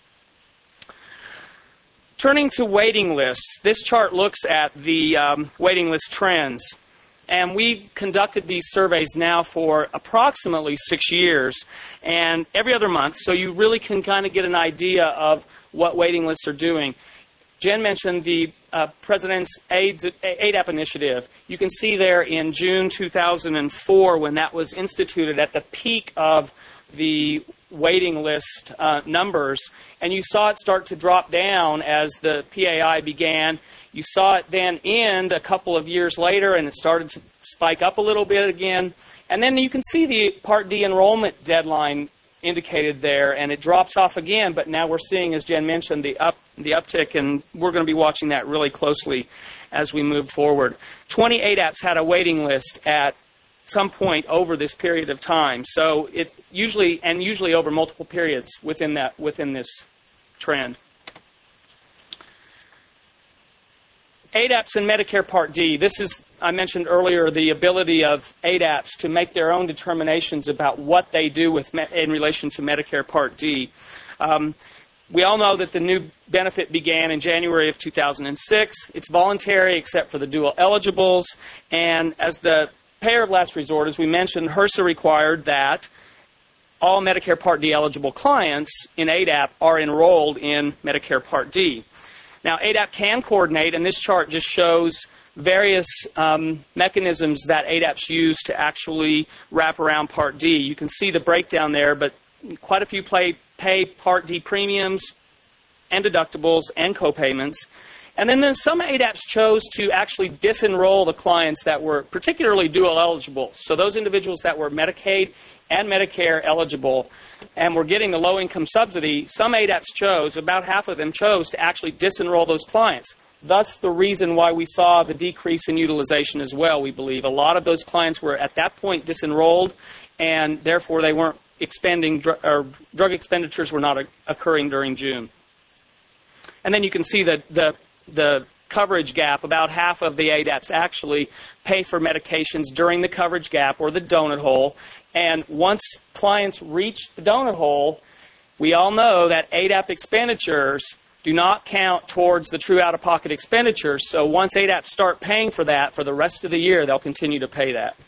Turning to waiting lists, this chart looks at the waiting list trends. And we've conducted these surveys now for approximately 6 years, and every other month, so you really can kind of get an idea of what waiting lists are doing. Jen mentioned the President's ADAP initiative. You can see there in June 2004 when that was instituted at the peak of the waiting list numbers, and you saw it start to drop down as the PAI began. You saw it then end a couple of years later, and it started to spike up a little bit again. And then you can see the Part D enrollment deadline indicated there, and it drops off again. But now we're seeing, as Jen mentioned, the uptick, and we're going to be watching that really closely as we move forward. 20 ADAPTS had a waiting list at some point over this period of time. So it usually over multiple periods within this trend. ADAPTS and Medicare Part D. This is, I mentioned earlier, the ability of ADAPTS to make their own determinations about what they do in relation to Medicare Part D. We all know that the new benefit began in January of 2006. It's voluntary except for the dual eligibles. And as the payer of last resort, as we mentioned, HRSA required that all Medicare Part D eligible clients in ADAP are enrolled in Medicare Part D. Now, ADAP can coordinate, and this chart just shows various mechanisms that ADAPs use to actually wrap around Part D. You can see the breakdown there, but quite a few pay Part D premiums and deductibles and copayments. And then some ADAPs chose to actually disenroll the clients that were particularly dual eligible. So those individuals that were Medicaid and Medicare eligible and were getting the low-income subsidy, some ADAPs chose, about half of them chose to actually disenroll those clients. Thus the reason why we saw the decrease in utilization as well, we believe. A lot of those clients were at that point disenrolled, and therefore they weren't expending, or drug expenditures were not occurring during June. And then you can see that the coverage gap, about half of the ADAPs actually pay for medications during the coverage gap or the donut hole. And once clients reach the donut hole, we all know that ADAP expenditures do not count towards the true out-of-pocket expenditures. So once ADAPs start paying for that for the rest of the year, they'll continue to pay that.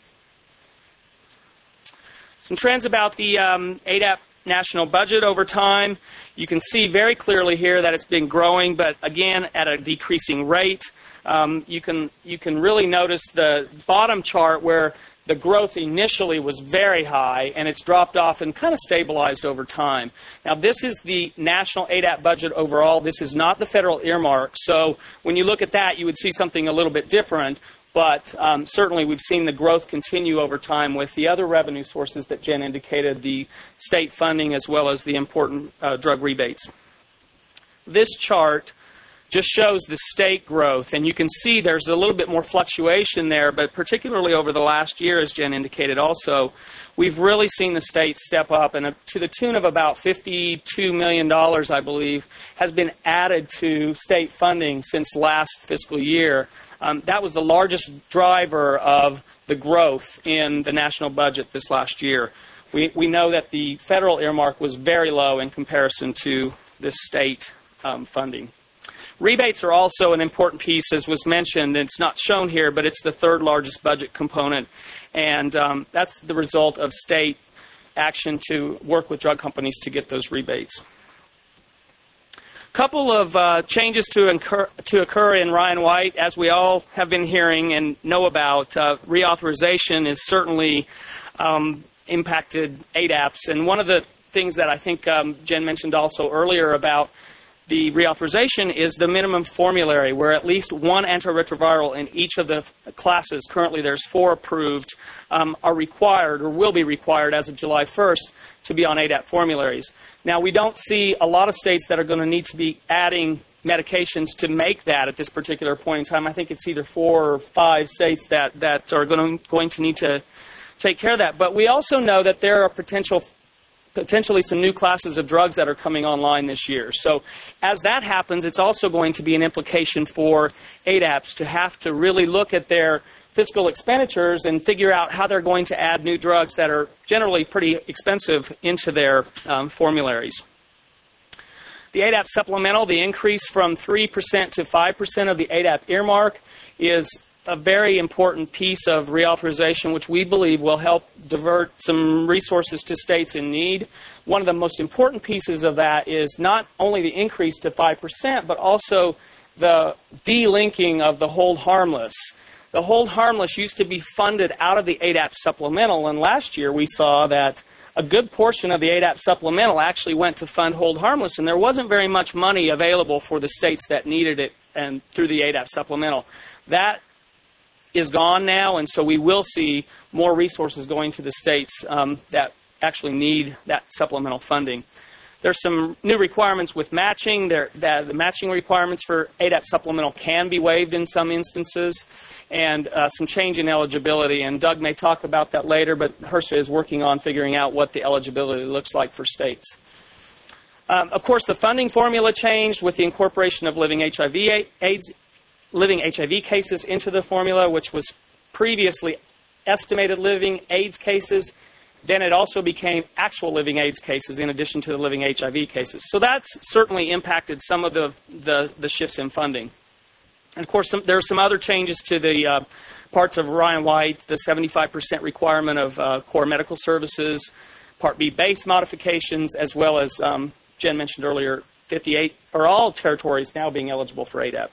Some trends about the ADAP national budget over time. You can see very clearly here that it's been growing, but again at a decreasing rate. You can really notice the bottom chart where the growth initially was very high, and it's dropped off and kind of stabilized over time. Now, this is the national ADAP budget overall. This is not the federal earmark. So when you look at that, you would see something a little bit different. But certainly we've seen the growth continue over time with the other revenue sources that Jen indicated, the state funding as well as the important drug rebates. This chart just shows the state growth, and you can see there's a little bit more fluctuation there, but particularly over the last year, as Jen indicated also, we've really seen the states step up, and to the tune of about $52 million, I believe, has been added to state funding since last fiscal year. That was the largest driver of the growth in the national budget this last year. We know that the federal earmark was very low in comparison to this state funding. Rebates are also an important piece, as was mentioned. It's not shown here, but it's the third largest budget component. And that's the result of state action to work with drug companies to get those rebates. A couple of changes to occur in Ryan White. As we all have been hearing and know about, reauthorization is certainly impacted ADAPs. And one of the things that I think Jen mentioned also earlier about the reauthorization is the minimum formulary, where at least one antiretroviral in each of the classes, currently there's 4 approved, are required or will be required as of July 1st to be on ADAP formularies. Now, we don't see a lot of states that are going to need to be adding medications to make that at this particular point in time. I think it's either 4 or 5 states that are going to need to take care of that. But we also know that there are potentially some new classes of drugs that are coming online this year. So as that happens, it's also going to be an implication for ADAPs to have to really look at their fiscal expenditures and figure out how they're going to add new drugs that are generally pretty expensive into their formularies. The ADAP supplemental, the increase from 3% to 5% of the ADAP earmark, is a very important piece of reauthorization, which we believe will help divert some resources to states in need. One of the most important pieces of that is not only the increase to 5%, but also the delinking of the hold harmless. The hold harmless used to be funded out of the ADAP supplemental, and last year we saw that a good portion of the ADAP supplemental actually went to fund hold harmless, and there wasn't very much money available for the states that needed it and through the ADAP supplemental. That is gone now, and so we will see more resources going to the states that actually need that supplemental funding. There's some new requirements with matching. The matching requirements for ADAP supplemental can be waived in some instances, and some change in eligibility. And Doug may talk about that later, but HRSA is working on figuring out what the eligibility looks like for states. Of course, the funding formula changed with the incorporation of living HIV cases into the formula, which was previously estimated living AIDS cases. then it also became actual living AIDS cases in addition to the living HIV cases. So that's certainly impacted some of the shifts in funding. And, of course, there are some other changes to the parts of Ryan White, the 75% requirement of core medical services, Part B base modifications, as well as, Jen mentioned earlier, 58 or all territories now being eligible for ADAP.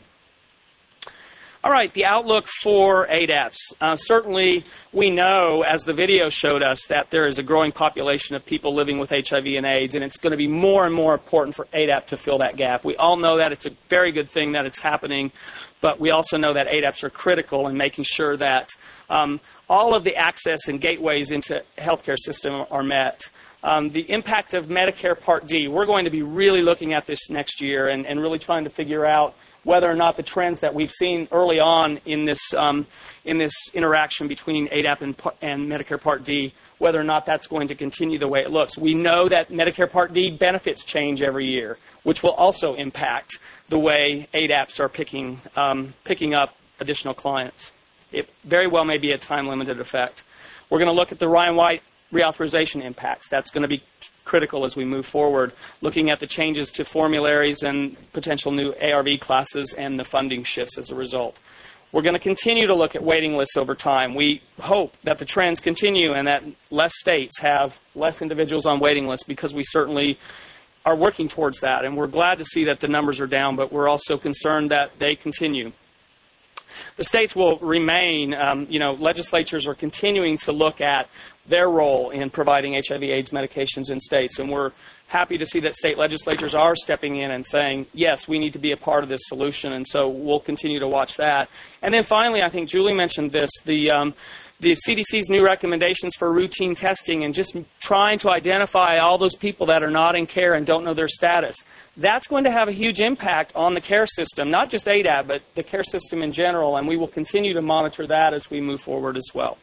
All right, the outlook for ADAPs. Certainly, we know, as the video showed us, that there is a growing population of people living with HIV and AIDS, and it's going to be more and more important for ADAP to fill that gap. We all know that. It's a very good thing that it's happening, but we also know that ADAPs are critical in making sure that all of the access and gateways into healthcare system are met. The impact of Medicare Part D, we're going to be really looking at this next year and really trying to figure out whether or not the trends that we've seen early on in this interaction between ADAP and Medicare Part D, whether or not that's going to continue the way it looks. We know that Medicare Part D benefits change every year, which will also impact the way ADAPs are picking up additional clients. It very well may be a time-limited effect. We're going to look at the Ryan White reauthorization impacts. That's going to be critical as we move forward, looking at the changes to formularies and potential new ARV classes and the funding shifts as a result. We're going to continue to look at waiting lists over time. We hope that the trends continue and that less states have less individuals on waiting lists, because we certainly are working towards that. And we're glad to see that the numbers are down, but we're also concerned that they continue. The states will remain, legislatures are continuing to look at their role in providing HIV/AIDS medications in states, and we're happy to see that state legislatures are stepping in and saying, yes, we need to be a part of this solution, and so we'll continue to watch that. And then finally, I think Julie mentioned this, the CDC's new recommendations for routine testing and just trying to identify all those people that are not in care and don't know their status. That's going to have a huge impact on the care system, not just ADAP, but the care system in general, and we will continue to monitor that as we move forward as well.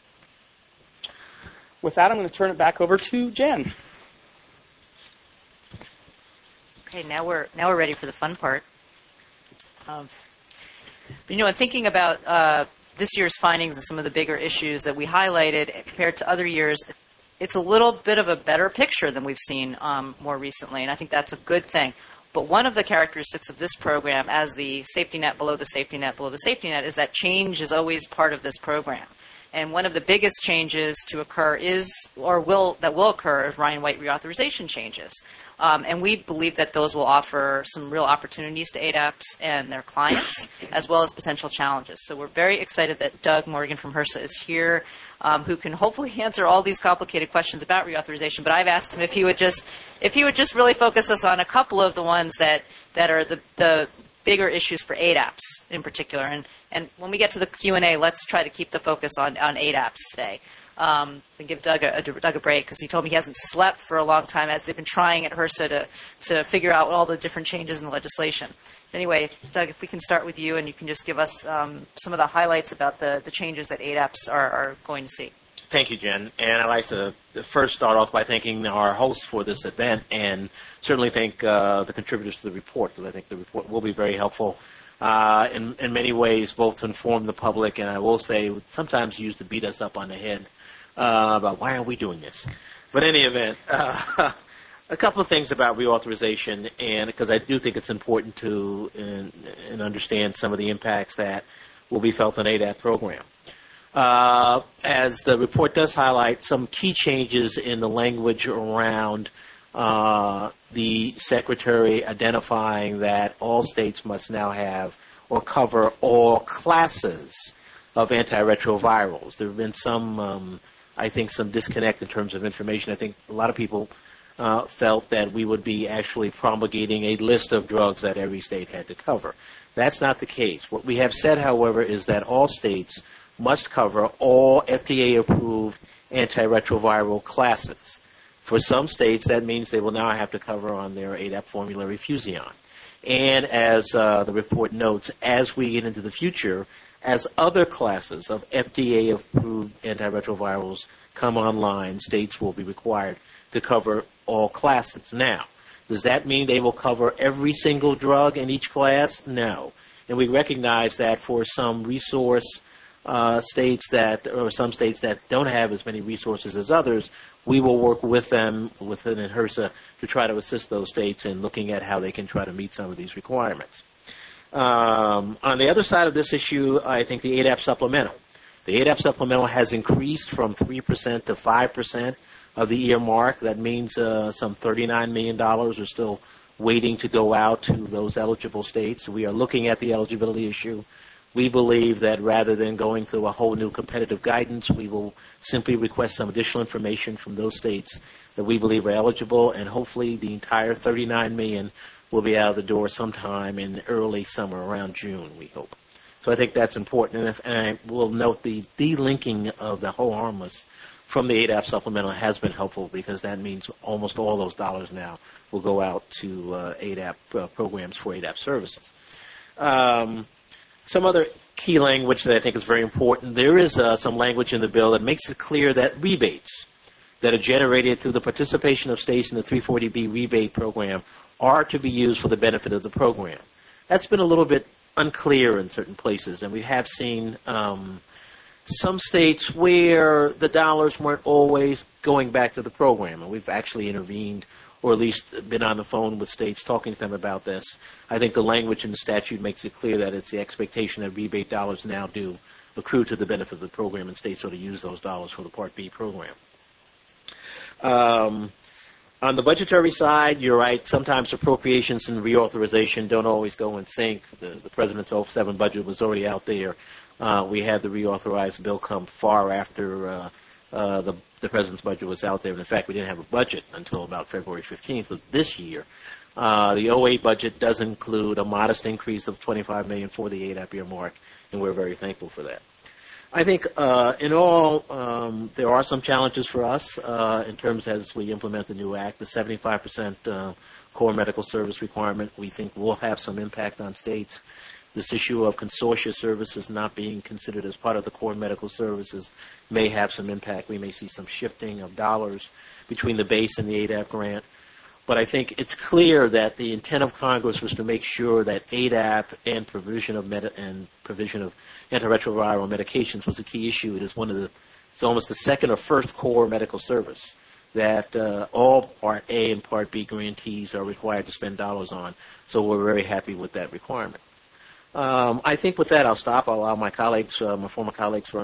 With that, I'm going to turn it back over to Jen. Okay, now we're ready for the fun part. In thinking about this year's findings and some of the bigger issues that we highlighted compared to other years, it's a little bit of a better picture than we've seen more recently, and I think that's a good thing. But one of the characteristics of this program, as the safety net below the safety net below the safety net, is that change is always part of this program. And one of the biggest changes to occur that will occur is Ryan White reauthorization changes. And we believe that those will offer some real opportunities to ADAPs and their clients, as well as potential challenges. So we're very excited that Doug Morgan from HRSA is here, who can hopefully answer all these complicated questions about reauthorization. But I've asked him if he would just really focus us on a couple of the ones that are the bigger issues for ADAPs in particular. And when we get to the Q&A, let's try to keep the focus on ADAPs today. And give Doug a break, because he told me he hasn't slept for a long time as they've been trying at HRSA to figure out all the different changes in the legislation. Anyway, Doug, if we can start with you and you can just give us some of the highlights about the changes that ADAPs are going to see. Thank you, Jen. And I'd like to first start off by thanking our hosts for this event, and certainly thank the contributors to the report, because I think the report will be very helpful in many ways, both to inform the public, and I will say sometimes used to beat us up on the head about why are we doing this. But in any event, a couple of things about reauthorization, and because I do think it's important to and understand some of the impacts that will be felt in ADAP program. As the report does highlight, some key changes in the language around the Secretary identifying that all states must now have or cover all classes of antiretrovirals. There have been some, I think, some disconnect in terms of information. I think a lot of people felt that we would be actually promulgating a list of drugs that every state had to cover. That's not the case. What we have said, however, is that all states must cover all FDA-approved antiretroviral classes. For some states, that means they will now have to cover on their ADAP formulary Fusion. And as the report notes, as we get into the future, as other classes of FDA-approved antiretrovirals come online, states will be required to cover all classes. Now, does that mean they will cover every single drug in each class? No. And we recognize that for some resource states that, or some states that don't have as many resources as others, we will work with them within HRSA to try to assist those states in looking at how they can try to meet some of these requirements. On the other side of this issue, I think the ADAP supplemental. The ADAP supplemental has increased from 3% to 5% of the earmark. That means some $39 million are still waiting to go out to those eligible states. We are looking at the eligibility issue. We believe that rather than going through a whole new competitive guidance, we will simply request some additional information from those states that we believe are eligible, and hopefully the entire $39 million will be out of the door sometime in early summer, around June, we hope. So I think that's important, and I will note the delinking of the whole harmless from the ADAP supplemental has been helpful, because that means almost all those dollars now will go out to ADAP programs for ADAP services. Some other key language that I think is very important. There is some language in the bill that makes it clear that rebates that are generated through the participation of states in the 340B rebate program are to be used for the benefit of the program. That's been a little bit unclear in certain places, and we have seen some states where the dollars weren't always going back to the program, and we've actually intervened, or at least been on the phone with states talking to them about this. I think the language in the statute makes it clear that it's the expectation that rebate dollars now do accrue to the benefit of the program, and states ought to use those dollars for the Part B program. On the budgetary side, you're right, sometimes appropriations and reauthorization don't always go in sync. The President's 07 budget was already out there. We had the reauthorized bill come far after the President's budget was out there. And in fact, we didn't have a budget until about February 15th of this year. The 08 budget does include a modest increase of $25 million for the ADAP earmark, and we're very thankful for that. I think in all, there are some challenges for us in terms as we implement the new act. The 75% core medical service requirement, we think, will have some impact on states. This issue of consortia services not being considered as part of the core medical services may have some impact. We may see some shifting of dollars between the base and the ADAP grant. But I think it's clear that the intent of Congress was to make sure that ADAP and provision of antiretroviral medications was a key issue. It's almost the second or first core medical service that all Part A and Part B grantees are required to spend dollars on. So we're very happy with that requirement. I think with that I'll stop. I'll allow my colleagues, my former colleagues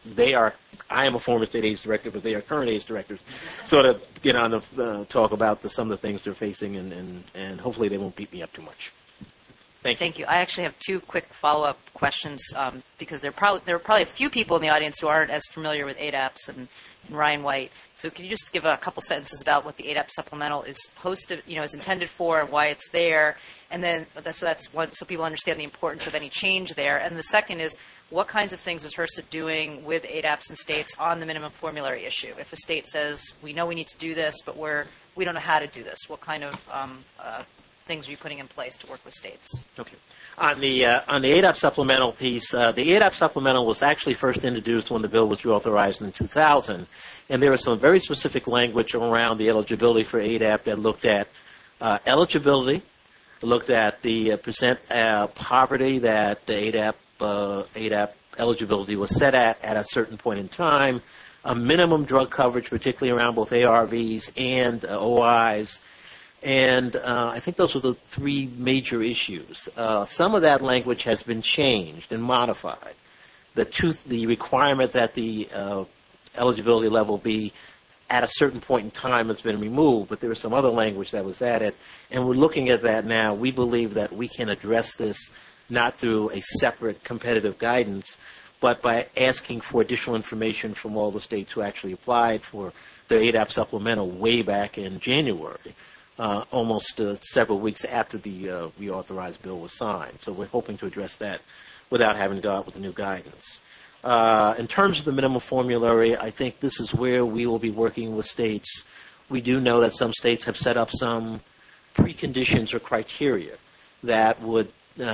I am a former state AIDS director, but they are current AIDS directors, sort of get on to talk about some of the things they're facing, and hopefully they won't beat me up too much. Thank you. I actually have two quick follow-up questions because there are probably a few people in the audience who aren't as familiar with ADAPs and Ryan White. So can you just give a couple sentences about what the ADAP supplemental is is intended for, and why it's there? And then that's one, so people understand the importance of any change there. And the second is, what kinds of things is HRSA doing with ADAPs and states on the minimum formulary issue? If a state says, we know we need to do this, but we don't know how to do this, what kind of things are you putting in place to work with states? Okay. On the ADAP supplemental piece, the ADAP supplemental was actually first introduced when the bill was reauthorized in 2000, and there was some very specific language around the eligibility for ADAP that looked at eligibility, looked at the percent poverty that the ADAP eligibility was set at a certain point in time, a minimum drug coverage, particularly around both ARVs and OIs. And I think those were the three major issues. Some of that language has been changed and modified. The requirement that the eligibility level be at a certain point in time has been removed, but there was some other language that was added. And we're looking at that now. We believe that we can address this not through a separate competitive guidance, but by asking for additional information from all the states who actually applied for the ADAP supplemental way back in January. Almost several weeks after the reauthorized bill was signed. So we're hoping to address that without having to go out with the new guidance. In terms of the minimum formulary, I think this is where we will be working with states. We do know that some states have set up some preconditions or criteria that would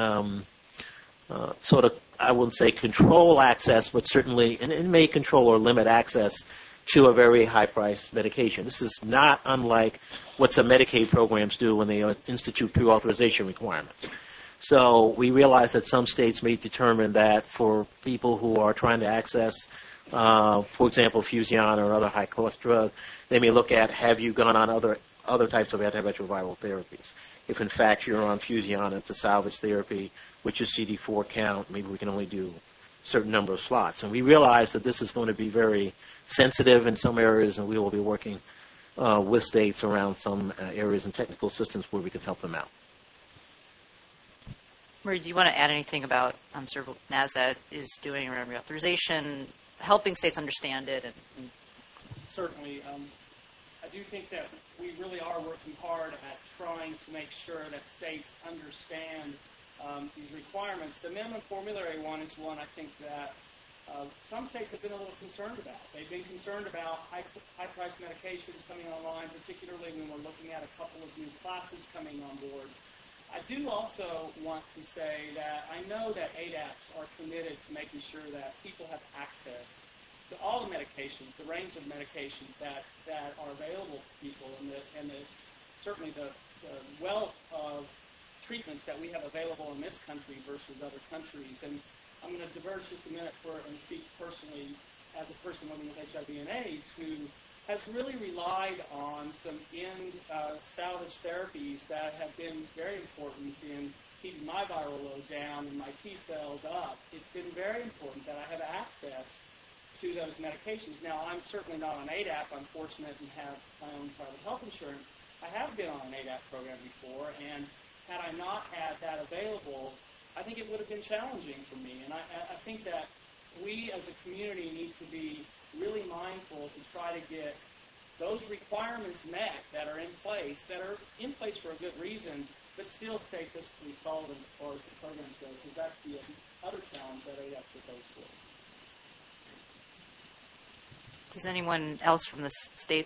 sort of, I wouldn't say control access, but certainly, and it may control or limit access to a very high-priced medication. This is not unlike what some Medicaid programs do when they institute pre-authorization requirements. So we realize that some states may determine that for people who are trying to access, for example, Fusion or other high-cost drugs, they may look at, have you gone on other types of antiretroviral therapies? If, in fact, you're on Fusion, it's a salvage therapy, which is CD4 count, maybe we can only do a certain number of slots. And we realize that this is going to be very sensitive in some areas, and we will be working with states around some areas and technical systems where we can help them out. Marie, do you want to add anything about sort of what NASDAQ is doing around reauthorization, helping states understand it? And Certainly. I do think that we really are working hard at trying to make sure that states understand these requirements. The minimum formulary one is one I think that some states have been a little concerned about. They've been concerned about high-priced medications coming online, particularly when we're looking at a couple of new classes coming on board. I do also want to say that I know that ADAPs are committed to making sure that people have access to all the medications, the range of medications that are available to people, and certainly the wealth of treatments that we have available in this country versus other countries. And I'm going to diverge just a minute and speak personally as a person living with HIV and AIDS who has really relied on some salvage therapies that have been very important in keeping my viral load down and my T cells up. It's been very important that I have access to those medications. Now, I'm certainly not on ADAP. I'm fortunate and have my own private health insurance. I have been on an ADAP program before, and had I not had that available, I think it would have been challenging for me. And I think that we as a community need to be really mindful to try to get those requirements met that are in place for a good reason, but still stay fiscally solvent as far as the programs go, because that's the other challenge that ADAPs are faced with. Does anyone else from the states?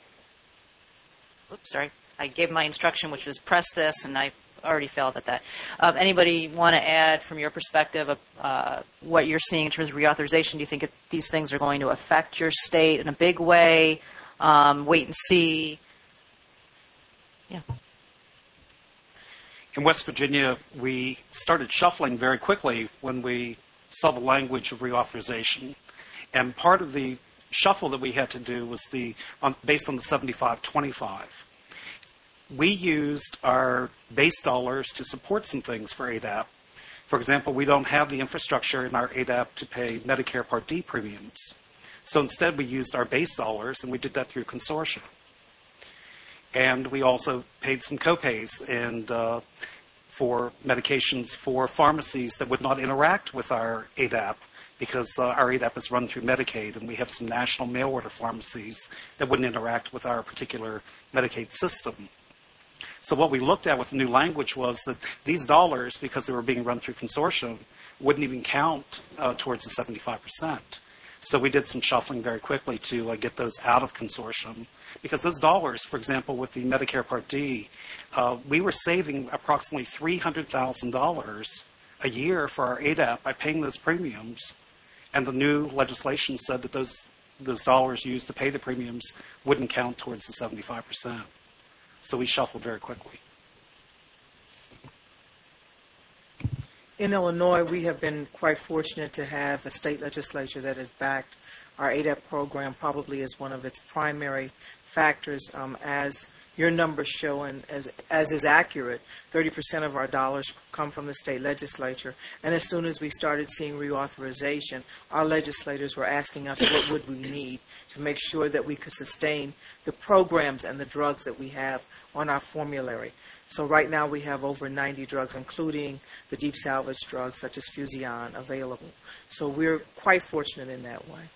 Oops, sorry. I gave my instruction, which was press this, and I already failed at that. Anybody want to add from your perspective of what you're seeing in terms of reauthorization? Do you think these things are going to affect your state in a big way? Wait and see? Yeah. In West Virginia, we started shuffling very quickly when we saw the language of reauthorization. And part of the shuffle that we had to do was based on the 75-25. We used our base dollars to support some things for ADAP. For example, we don't have the infrastructure in our ADAP to pay Medicare Part D premiums. So instead, we used our base dollars, and we did that through consortia. And we also paid some copays for medications for pharmacies that would not interact with our ADAP, because our ADAP is run through Medicaid, and we have some national mail-order pharmacies that wouldn't interact with our particular Medicaid system. So what we looked at with the new language was that these dollars, because they were being run through consortium, wouldn't even count towards the 75%. So we did some shuffling very quickly to get those out of consortium, because those dollars, for example, with the Medicare Part D, we were saving approximately $300,000 a year for our ADAP by paying those premiums. And the new legislation said that those dollars used to pay the premiums wouldn't count towards the 75%. So we shuffled very quickly. In Illinois, we have been quite fortunate to have a state legislature that has backed our ADAP program probably as one of its primary factors. As your numbers show, and as is accurate, 30% of our dollars come from the state legislature. And as soon as we started seeing reauthorization, our legislators were asking us what would we need to make sure that we could sustain the programs and the drugs that we have on our formulary. So right now we have over 90 drugs, including the deep salvage drugs such as Fusion, available. So we're quite fortunate in that way.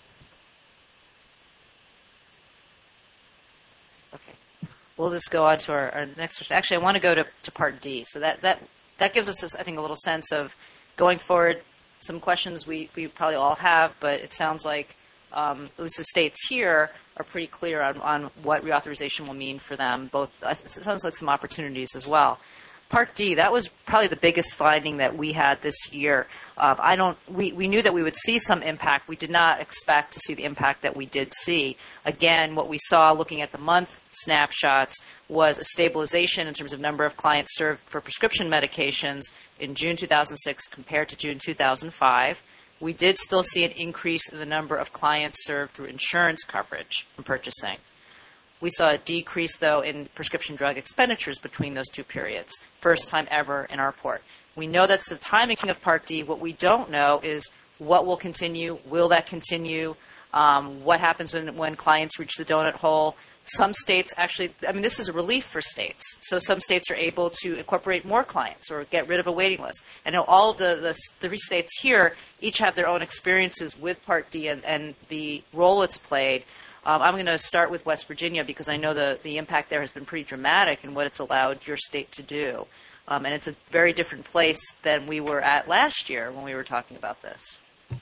Okay. We'll just go on to our next question. Actually, I want to go to Part D. So that gives us, I think, a little sense of going forward. Some questions we probably all have, but it sounds like at least the states here are pretty clear on what reauthorization will mean for them. Both, it sounds like some opportunities as well. Part D, that was probably the biggest finding that we had this year. We knew that we would see some impact. We did not expect to see the impact that we did see. Again, what we saw looking at the month snapshots was a stabilization in terms of number of clients served for prescription medications in June 2006 compared to June 2005. We did still see an increase in the number of clients served through insurance coverage and purchasing. We saw a decrease, though, in prescription drug expenditures between those two periods, first time ever in our report. We know that's the timing of Part D. What we don't know is what will continue. Will that continue? What happens when clients reach the donut hole? Some states actually, this is a relief for states. So some states are able to incorporate more clients or get rid of a waiting list. I know all of the 3 states here each have their own experiences with Part D and the role it's played. I'm going to start with West Virginia because I know the impact there has been pretty dramatic in what it's allowed your state to do. And it's a very different place than we were at last year when we were talking about this.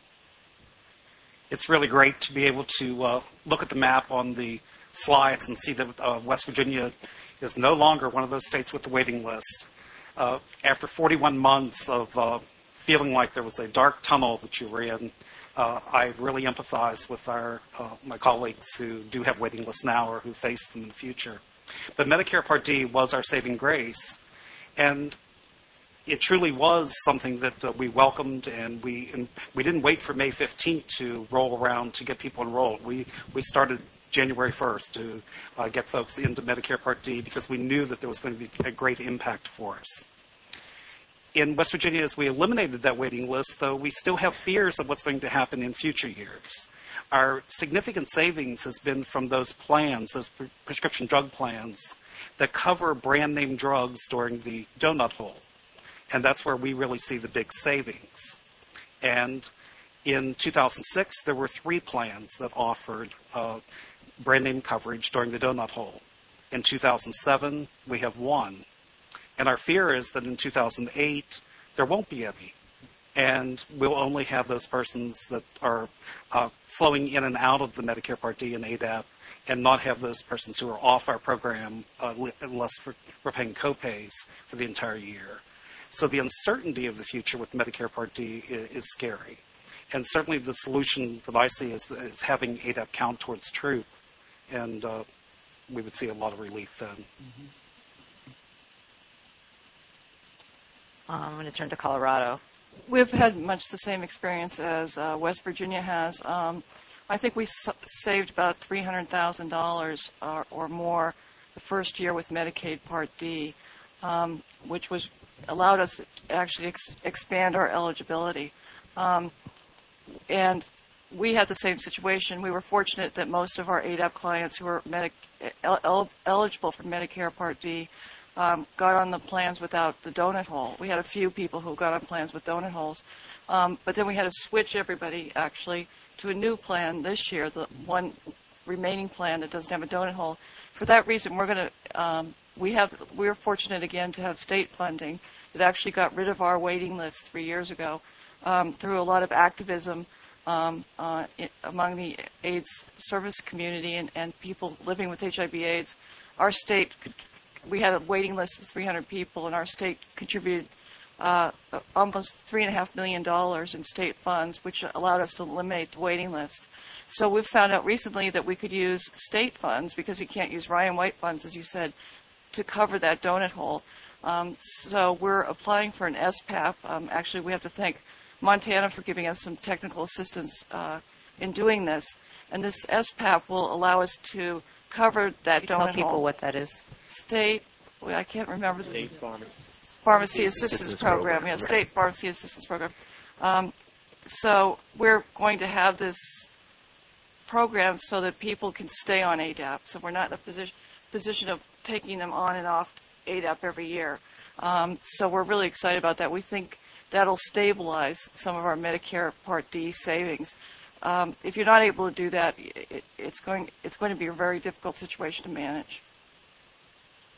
It's really great to be able to look at the map on the slides and see that West Virginia is no longer one of those states with the waiting list. After 41 months of feeling like there was a dark tunnel that you were in, I really empathize with my colleagues who do have waiting lists now or who face them in the future. But Medicare Part D was our saving grace, and it truly was something that we welcomed, and we didn't wait for May 15th to roll around to get people enrolled. We started January 1st to get folks into Medicare Part D because we knew that there was going to be a great impact for us. In West Virginia, as we eliminated that waiting list, though, we still have fears of what's going to happen in future years. Our significant savings has been from those plans, those prescription drug plans, that cover brand name drugs during the donut hole. And that's where we really see the big savings. And in 2006, there were 3 plans that offered brand name coverage during the donut hole. In 2007, we have 1. And our fear is that in 2008, there won't be any. And we'll only have those persons that are flowing in and out of the Medicare Part D and ADAP and not have those persons who are off our program unless we're paying copays for the entire year. So the uncertainty of the future with Medicare Part D is scary. And certainly the solution that I see is having ADAP count towards TROOP. And we would see a lot of relief then. Mm-hmm. I'm going to turn to Colorado. We've had much the same experience as West Virginia has. I think we saved about $300,000 or more the first year with Medicaid Part D, which allowed us to actually expand our eligibility. And we had the same situation. We were fortunate that most of our ADAP clients who were eligible for Medicare Part D got on the plans without the donut hole. We had a few people who got on plans with donut holes. But then we had to switch everybody, actually, to a new plan this year, the one remaining plan that doesn't have a donut hole. For that reason, we're fortunate, again, to have state funding that actually got rid of our waiting list 3 years ago through a lot of activism among the AIDS service community and people living with HIV/AIDS. Our state, we had a waiting list of 300 people, and our state contributed almost $3.5 million in state funds, which allowed us to eliminate the waiting list. So we've found out recently that we could use state funds, because you can't use Ryan White funds, as you said, to cover that donut hole. So we're applying for an SPAP. Actually, we have to thank Montana for giving us some technical assistance in doing this. And this SPAP will allow us to cover that donut hole. Tell people what that is. State, I can't remember. State Pharmacy Assistance Program. Yeah, State Pharmacy Assistance Program. So we're going to have this program so that people can stay on ADAP. So we're not in a position of taking them on and off ADAP every year. So we're really excited about that. We think that'll stabilize some of our Medicare Part D savings. If you're not able to do that, it's going to be a very difficult situation to manage.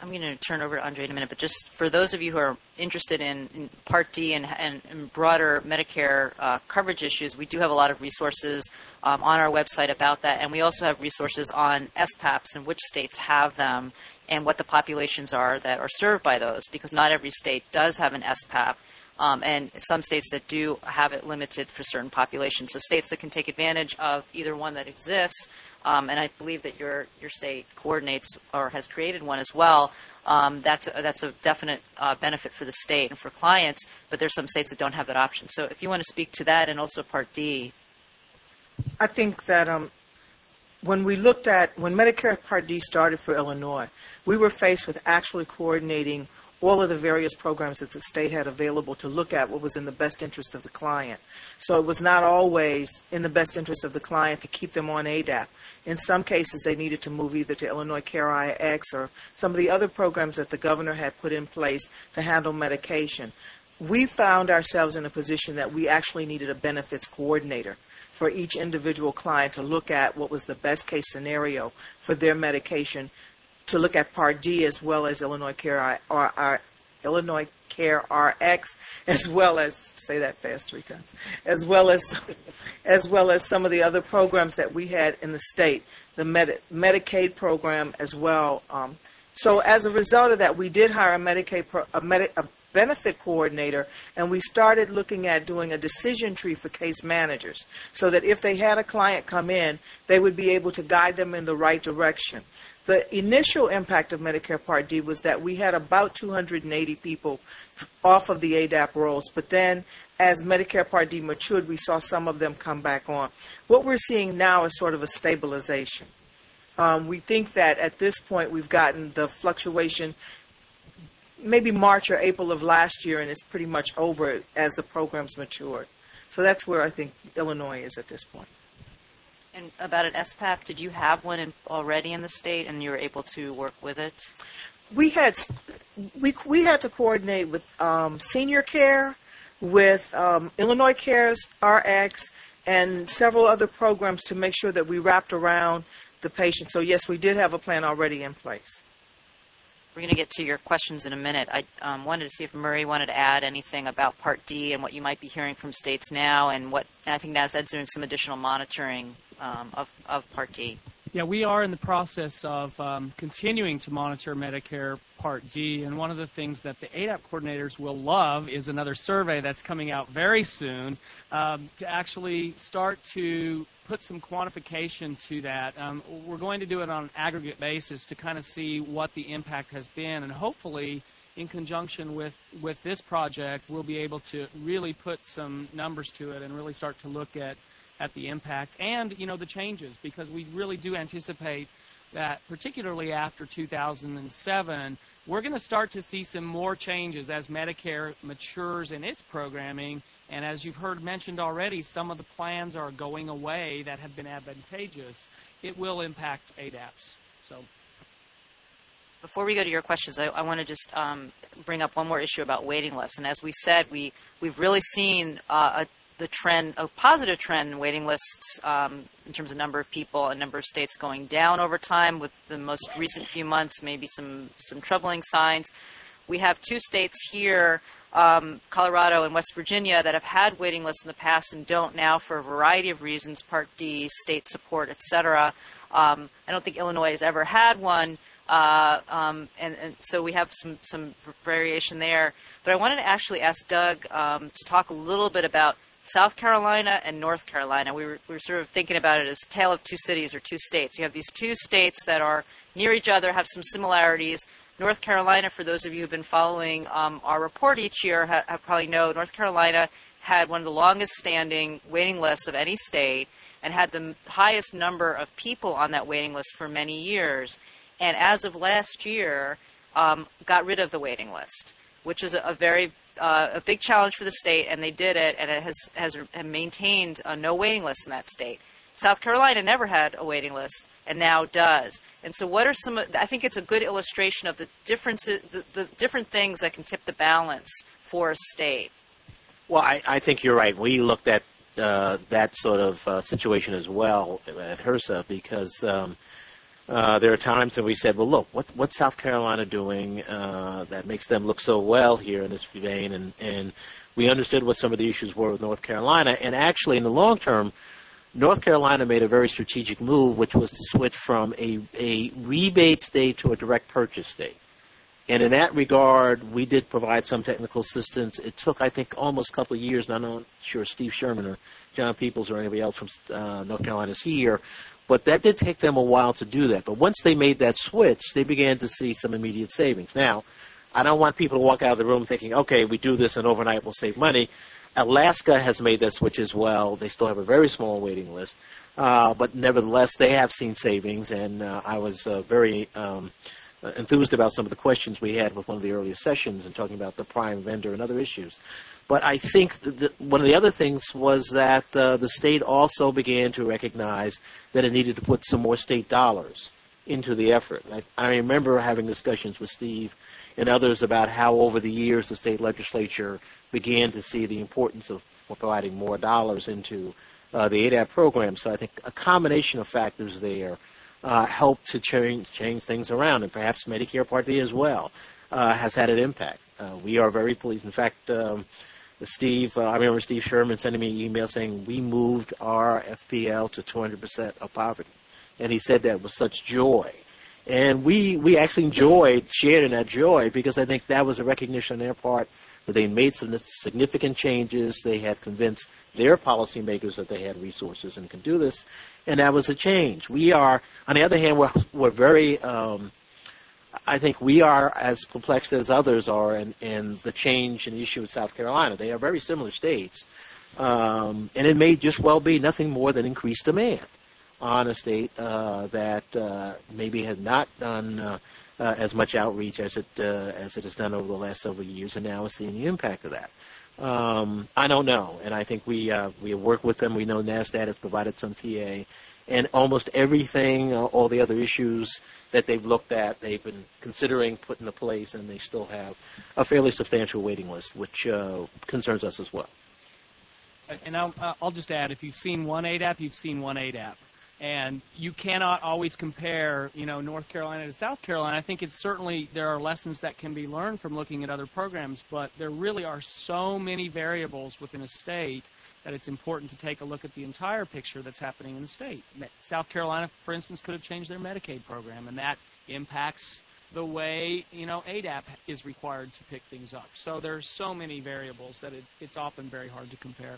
I'm going to turn over to Andre in a minute, but just for those of you who are interested in Part D and broader Medicare coverage issues, we do have a lot of resources on our website about that, and we also have resources on SPAPs and which states have them and what the populations are that are served by those, because not every state does have an SPAP. And some states that do have it limited for certain populations. So states that can take advantage of either one that exists, and I believe that your state coordinates or has created one as well. That's a definite benefit for the state and for clients, but there's some states that don't have that option. So if you want to speak to that and also Part D. I think that when Medicare Part D started for Illinois, we were faced with actually coordinating all of the various programs that the state had available to look at what was in the best interest of the client. So it was not always in the best interest of the client to keep them on ADAP. In some cases, they needed to move either to Illinois Care IX or some of the other programs that the governor had put in place to handle medication. We found ourselves in a position that we actually needed a benefits coordinator for each individual client to look at what was the best case scenario for their medication, to look at Part D as well as Illinois Care RX, as well as, say that fast 3 times, as well as some of the other programs that we had in the state, the Medicaid program as well. So as a result of that, we did hire a benefit coordinator, and we started looking at doing a decision tree for case managers so that if they had a client come in, they would be able to guide them in the right direction. The initial impact of Medicare Part D was that we had about 280 people off of the ADAP rolls, but then as Medicare Part D matured, we saw some of them come back on. What we're seeing now is sort of a stabilization. We think that at this point we've gotten the fluctuation maybe March or April of last year, and it's pretty much over as the programs matured. So that's where I think Illinois is at this point. And about an SPAP, did you have one already in the state, and you were able to work with it? We had to coordinate with Senior Care, with Illinois Care RX, and several other programs to make sure that we wrapped around the patient. So yes, we did have a plan already in place. We're going to get to your questions in a minute. I wanted to see if Murray wanted to add anything about Part D and what you might be hearing from states now, and I think NASDAQ's doing some additional monitoring of Part D. Yeah, we are in the process of continuing to monitor Medicare Part D, and one of the things that the ADAP coordinators will love is another survey that's coming out very soon to actually start to put some quantification to that. We're going to do it on an aggregate basis to kind of see what the impact has been, and hopefully in conjunction with this project, we'll be able to really put some numbers to it and really start to look at the impact and, you know, the changes, because we really do anticipate that particularly after 2007, we're going to start to see some more changes as Medicare matures in its programming. And as you've heard mentioned already, some of the plans are going away that have been advantageous. It will impact ADAPs. So, before we go to your questions, I want to just bring up one more issue about waiting lists. And as we said, we've really seen a positive trend in waiting lists in terms of number of people and number of states going down over time, with the most recent few months maybe some troubling signs. We have 2 states here, Colorado and West Virginia, that have had waiting lists in the past and don't now for a variety of reasons, Part D, state support, et cetera. I don't think Illinois has ever had one, and so we have some variation there. But I wanted to actually ask Doug to talk a little bit about South Carolina and North Carolina. We were sort of thinking about it as a tale of 2 cities or 2 states. You have these 2 states that are near each other, have some similarities. North Carolina, for those of you who have been following our report each year, have probably know North Carolina had one of the longest standing waiting lists of any state and had the highest number of people on that waiting list for many years. And as of last year, got rid of the waiting list, which is a big challenge for the state, and they did it, and it has maintained no waiting list in that state. South Carolina never had a waiting list, and now does. And so what are some of, I think it's a good illustration of the differences, the different things that can tip the balance for a state. Well, I think you're right. We looked at that sort of situation as well at HRSA, because There are times that we said, well, look, what's South Carolina doing that makes them look so well here in this vein? And we understood what some of the issues were with North Carolina. And actually, in the long term, North Carolina made a very strategic move, which was to switch from a rebate state to a direct purchase state. And in that regard, we did provide some technical assistance. It took, I think, almost a couple of years, and I'm not sure Steve Sherman or John Peoples or anybody else from North Carolina is here, but that did take them a while to do that. But once they made that switch, they began to see some immediate savings. Now, I don't want people to walk out of the room thinking, okay, we do this and overnight we'll save money. Alaska has made that switch as well. They still have a very small waiting list. But nevertheless, they have seen savings, and I was very enthused about some of the questions we had with one of the earlier sessions and talking about the prime vendor and other issues. But I think one of the other things was that the state also began to recognize that it needed to put some more state dollars into the effort. I remember having discussions with Steve and others about how over the years the state legislature began to see the importance of providing more dollars into the ADAP program. So I think a combination of factors there helped to change things around, and perhaps Medicare Part D as well has had an impact. We are very pleased. In fact, Steve, I remember Steve Sherman sending me an email saying we moved our FPL to 200% of poverty, and he said that with such joy. And we actually shared in that joy, because I think that was a recognition on their part that they made some significant changes. They had convinced their policymakers that they had resources and could do this, and that was a change. We are, on the other hand, we're very, I think we are as perplexed as others are in the change in the issue with South Carolina. They are very similar states, and it may just well be nothing more than increased demand on a state that maybe had not done as much outreach as it has done over the last several years, and now is seeing the impact of that. I don't know, and I think we have worked with them. We know NASDAQ has provided some TA, and almost everything, all the other issues that they've looked at, they've been considering putting into place, and they still have a fairly substantial waiting list, which concerns us as well. And I'll just add, if you've seen one ADAP, you've seen one ADAP. And you cannot always compare, North Carolina to South Carolina. I think there are lessons that can be learned from looking at other programs, but there really are so many variables within a state that it's important to take a look at the entire picture that's happening in the state. South Carolina, for instance, could have changed their Medicaid program, and that impacts the way, ADAP is required to pick things up. So there's so many variables that it's often very hard to compare.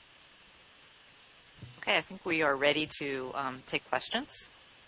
Okay, I think we are ready to take questions.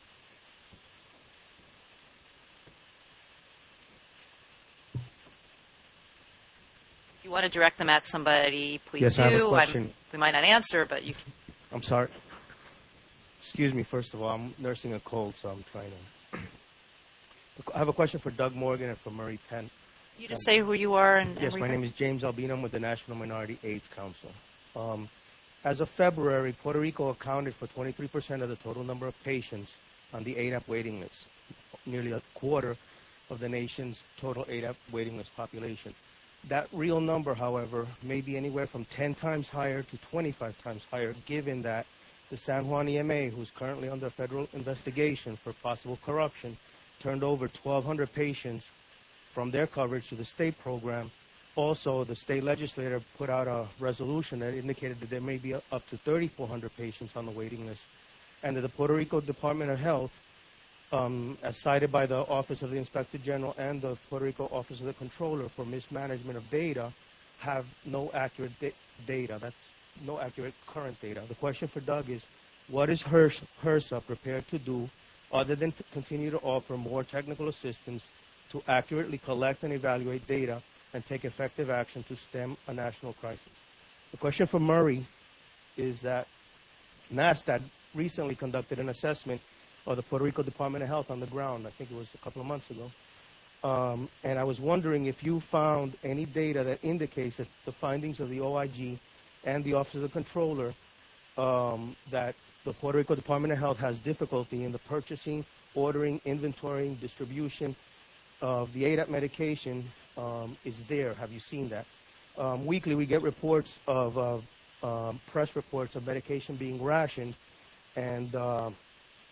If you want to direct them at somebody, please yes, do. I have a question. We might not answer, but you can. I'm sorry. Excuse me, first of all. I'm nursing a cold, so I'm trying to. I have a question for Doug Morgan and for Murray Penn. You just say who you are and yes, my name is James Albino. I'm with the National Minority AIDS Council. As of February, Puerto Rico accounted for 23% of the total number of patients on the ADAP waiting list, nearly a quarter of the nation's total ADAP waiting list population. That real number, however, may be anywhere from 10 times higher to 25 times higher, given that the San Juan EMA, who's currently under federal investigation for possible corruption, turned over 1,200 patients from their coverage to the state program. Also, the state legislature put out a resolution that indicated that there may be up to 3,400 patients on the waiting list, and that the Puerto Rico Department of Health, as cited by the Office of the Inspector General and the Puerto Rico Office of the Controller for mismanagement of data, have no accurate data. That's no accurate current data. The question for Doug is, what is HRSA prepared to do other than to continue to offer more technical assistance to accurately collect and evaluate data and take effective action to stem a national crisis? The question for Murray is that NASDAQ recently conducted an assessment of the Puerto Rico Department of Health on the ground. I think it was a couple of months ago. And I was wondering if you found any data that indicates that the findings of the OIG and the Office of the Controller, that the Puerto Rico Department of Health has difficulty in the purchasing, ordering, inventorying, distribution of the ADAP medication is there. Have you seen that? Weekly, we get reports of press reports of medication being rationed, and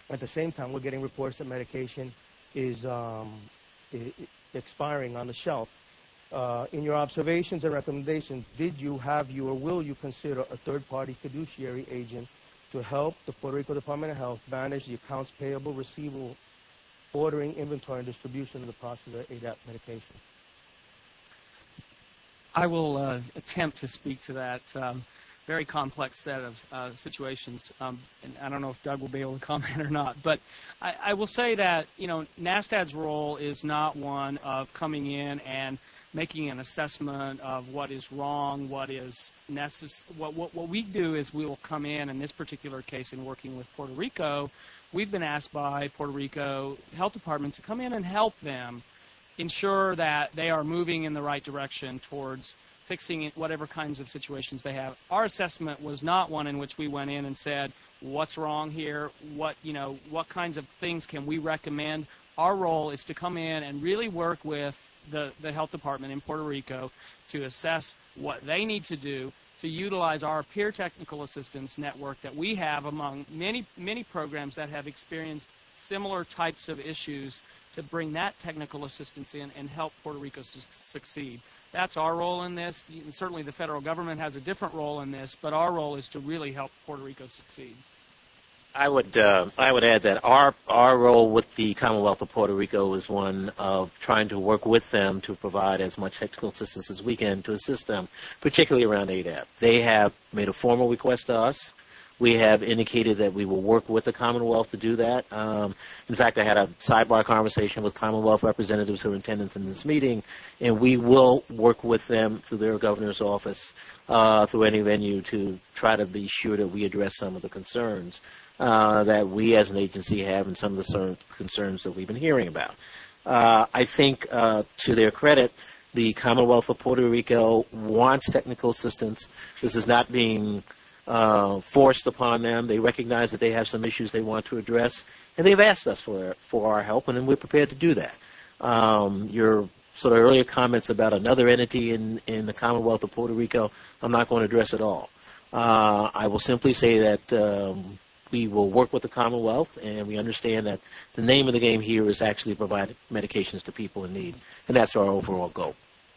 At the same time, we're getting reports that medication is expiring on the shelf. In your observations and recommendations, did you, have you, or will you consider a third-party fiduciary agent to help the Puerto Rico Department of Health manage the accounts payable, receivable, ordering, inventory, and distribution of the process of ADAP medication? I will attempt to speak to that very complex set of situations. And I don't know if Doug will be able to comment or not. But I will say that, NASTAD's role is not one of coming in and making an assessment of what is wrong, what is necessary. What we do is we will come in this particular case, in working with Puerto Rico, we've been asked by Puerto Rico Health Department to come in and help them ensure that they are moving in the right direction towards fixing whatever kinds of situations they have. Our assessment was not one in which we went in and said, what's wrong here? What kinds of things can we recommend? Our role is to come in and really work with the health department in Puerto Rico to assess what they need to do to utilize our peer technical assistance network that we have among many programs that have experienced similar types of issues, to bring that technical assistance in and help Puerto Rico succeed. That's our role in this. And certainly the federal government has a different role in this, but our role is to really help Puerto Rico succeed. I would add that our role with the Commonwealth of Puerto Rico is one of trying to work with them to provide as much technical assistance as we can to assist them, particularly around ADAP. They have made a formal request to us. We have indicated that we will work with the Commonwealth to do that. In fact, I had a sidebar conversation with Commonwealth representatives who are attendants in this meeting, and we will work with them through their governor's office, through any venue, to try to be sure that we address some of the concerns that we as an agency have, and some of the concerns that we've been hearing about. I think, to their credit, the Commonwealth of Puerto Rico wants technical assistance. This is not being forced upon them. They recognize that they have some issues they want to address, and they've asked us for our help, and we're prepared to do that. Your sort of earlier comments about another entity in the Commonwealth of Puerto Rico, I'm not going to address at all. I will simply say that we will work with the Commonwealth, and we understand that the name of the game here is actually provide medications to people in need, and that's our overall goal.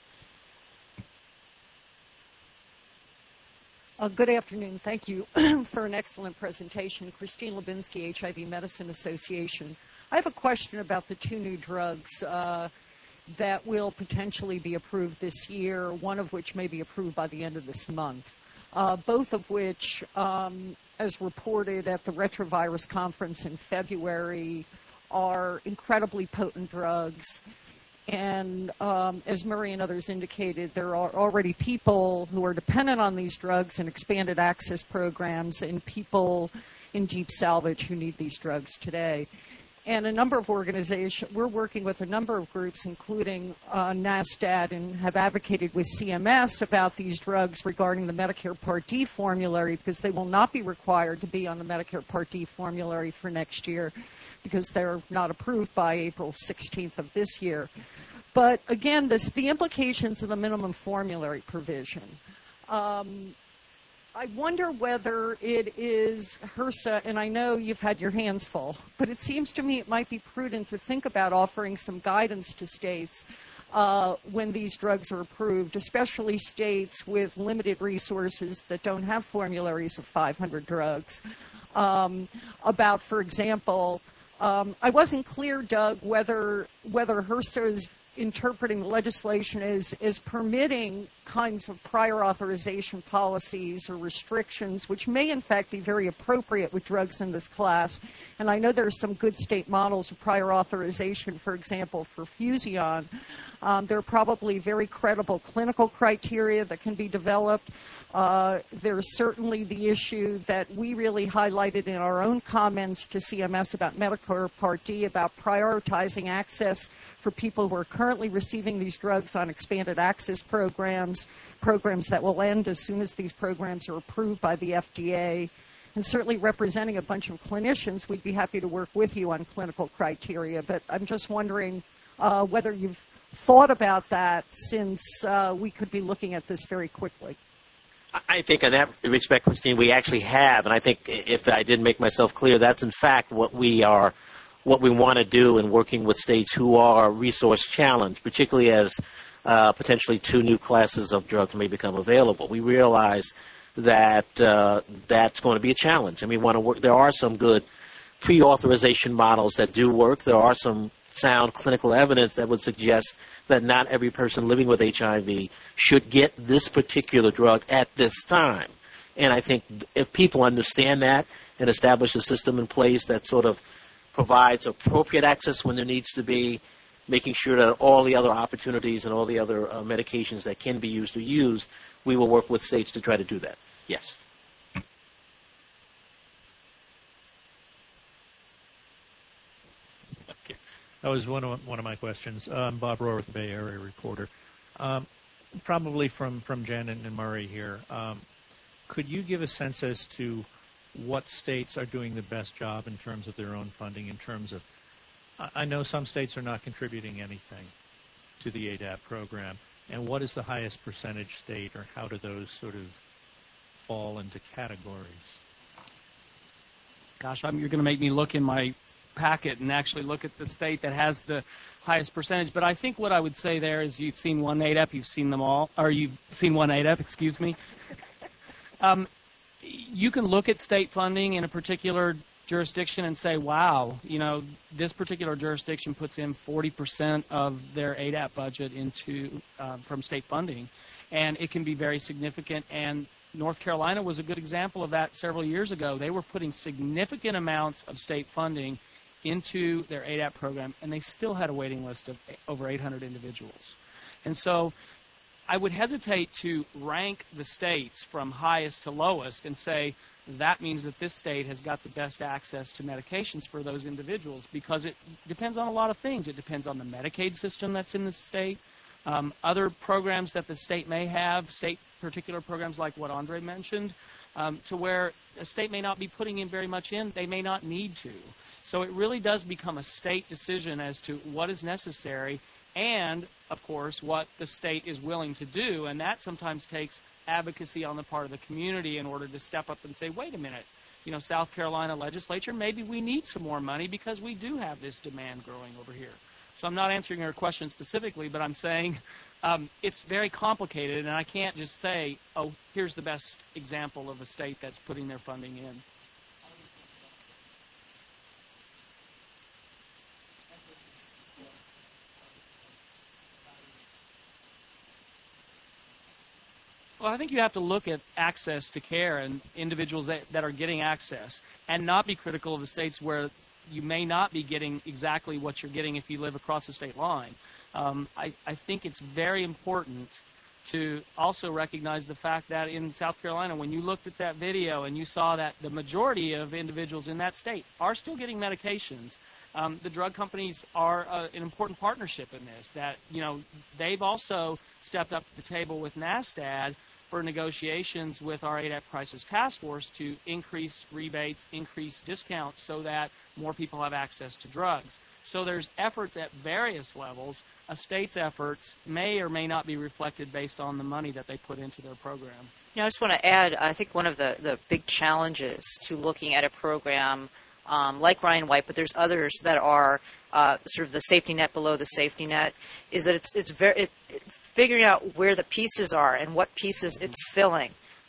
Good afternoon. Thank you for an excellent presentation. Christine Lubinsky, HIV Medicine Association. I have a question about the two new drugs that will potentially be approved this year, one of which may be approved by the end of this month, both of which, as reported at the retrovirus conference in February, are incredibly potent drugs. And as Murray and others indicated, there are already people who are dependent on these drugs and expanded access programs, and people in deep salvage who need these drugs today. And a number of organizations, we're working with a number of groups, including NASTAD, and have advocated with CMS about these drugs regarding the Medicare Part D formulary, because they will not be required to be on the Medicare Part D formulary for next year, because they're not approved by April 16th of this year. But again, the implications of the minimum formulary provision. I wonder whether it is HRSA, and I know you've had your hands full, but it seems to me it might be prudent to think about offering some guidance to states when these drugs are approved, especially states with limited resources that don't have formularies of 500 drugs. About, for example, I wasn't clear, Doug, whether HRSA is interpreting the legislation as permitting kinds of prior authorization policies or restrictions, which may in fact be very appropriate with drugs in this class. And I know there are some good state models of prior authorization, for example, for Fusion. There are probably very credible clinical criteria that can be developed. There's certainly the issue that we really highlighted in our own comments to CMS about Medicare Part D, about prioritizing access for people who are currently receiving these drugs on expanded access programs that will end as soon as these programs are approved by the FDA. And certainly representing a bunch of clinicians, we'd be happy to work with you on clinical criteria. But I'm just wondering whether you've thought about that, since we could be looking at this very quickly. I think in that respect, Christine, we actually have, and I think if I didn't make myself clear, that's in fact what we want to do in working with states who are resource challenged, particularly as potentially 2 new classes of drugs may become available. We realize that that's going to be a challenge, and we want to work. There are some good pre-authorization models that do work. There are some sound clinical evidence that would suggest that not every person living with HIV should get this particular drug at this time. And I think if people understand that and establish a system in place that sort of provides appropriate access when there needs to be, making sure that all the other opportunities and all the other medications that can be used are used, we will work with states to try to do that. Yes. That was one of my questions. Bob Rohr, Bay Area reporter. Probably from Jen and Murray here. Could you give a sense as to what states are doing the best job in terms of their own funding, in terms of, I know some states are not contributing anything to the ADAP program, and what is the highest percentage state, or how do those sort of fall into categories? Gosh, you're going to make me look in my packet and actually look at the state that has the highest percentage. But I think what I would say there is you've seen one ADAP, you've seen them all, or you've seen one ADAP, excuse me. You can look at state funding in a particular jurisdiction and say, wow, this particular jurisdiction puts in 40% of their ADAP budget into from state funding, and it can be very significant. And North Carolina was a good example of that several years ago. They were putting significant amounts of state funding into their ADAP program, and they still had a waiting list of over 800 individuals. And so I would hesitate to rank the states from highest to lowest and say that means that this state has got the best access to medications for those individuals, because it depends on a lot of things. It depends on the Medicaid system that's in the state, other programs that the state may have, state particular programs like what Andre mentioned, to where a state may not be putting in very much in, they may not need to. So it really does become a state decision as to what is necessary and, of course, what the state is willing to do. And that sometimes takes advocacy on the part of the community in order to step up and say, wait a minute, South Carolina legislature, maybe we need some more money because we do have this demand growing over here. So I'm not answering your question specifically, but I'm saying it's very complicated, and I can't just say, oh, here's the best example of a state that's putting their funding in. Well, I think you have to look at access to care and individuals that are getting access, and not be critical of the states where you may not be getting exactly what you're getting if you live across the state line. I think it's very important to also recognize the fact that in South Carolina, when you looked at that video and you saw that the majority of individuals in that state are still getting medications, the drug companies are an important partnership in this. That they've also stepped up to the table with NASTAD for negotiations with our ADAP Crisis Task Force to increase rebates, increase discounts, so that more people have access to drugs. So there's efforts at various levels. A state's efforts may or may not be reflected based on the money that they put into their program. I just want to add, I think one of the big challenges to looking at a program like Ryan White, but there's others that are sort of the safety net below the safety net, is that it's figuring out where the pieces are and what pieces it's filling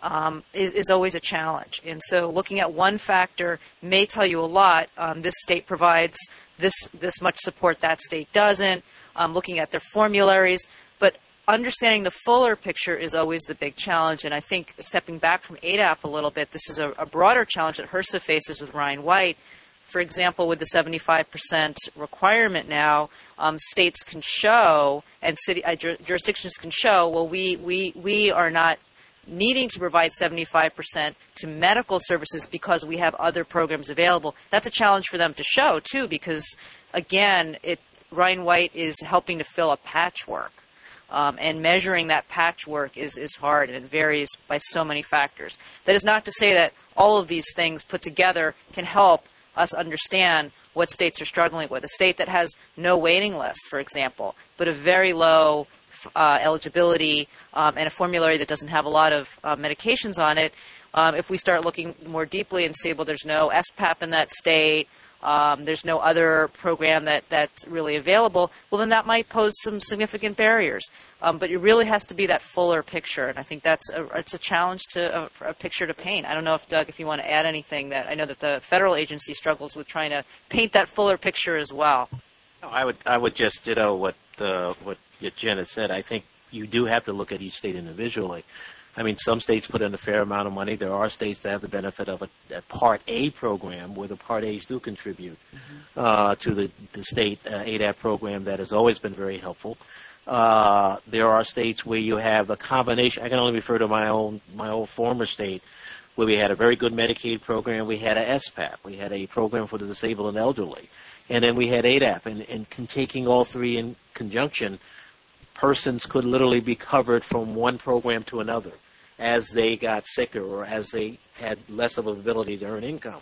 is always a challenge. And so looking at one factor may tell you a lot. This state provides this much support, that state doesn't. Looking at their formularies. But understanding the fuller picture is always the big challenge. And I think stepping back from ADAP a little bit, this is a broader challenge that HRSA faces with Ryan White. For example, with the 75% requirement now, states can show and jurisdictions can show, well, we are not needing to provide 75% to medical services because we have other programs available. That's a challenge for them to show, too, because, again, Ryan White is helping to fill a patchwork. And measuring that patchwork is hard, and it varies by so many factors. That is not to say that all of these things put together can help us understand what states are struggling with. A state that has no waiting list, for example, but a very low eligibility and a formulary that doesn't have a lot of medications on it, if we start looking more deeply and see, well, there's no SPAP in that state, there's no other program that's really available, well, then that might pose some significant barriers. But it really has to be that fuller picture, and I think it's a challenge for a picture to paint. I don't know if, Doug, if you want to add anything. That I know that the federal agency struggles with trying to paint that fuller picture as well. No, I would just ditto what Jen had said. I think you do have to look at each state individually. I mean, some states put in a fair amount of money. There are states that have the benefit of a Part A program where the Part A's do contribute to the state ADAP program that has always been very helpful. There are states where you have a combination. I can only refer to my old former state where we had a very good Medicaid program. We had a SPAP. We had a program for the disabled and elderly. And then we had ADAP. And taking all three in conjunction, persons could literally be covered from one program to another as they got sicker or as they had less of an ability to earn income.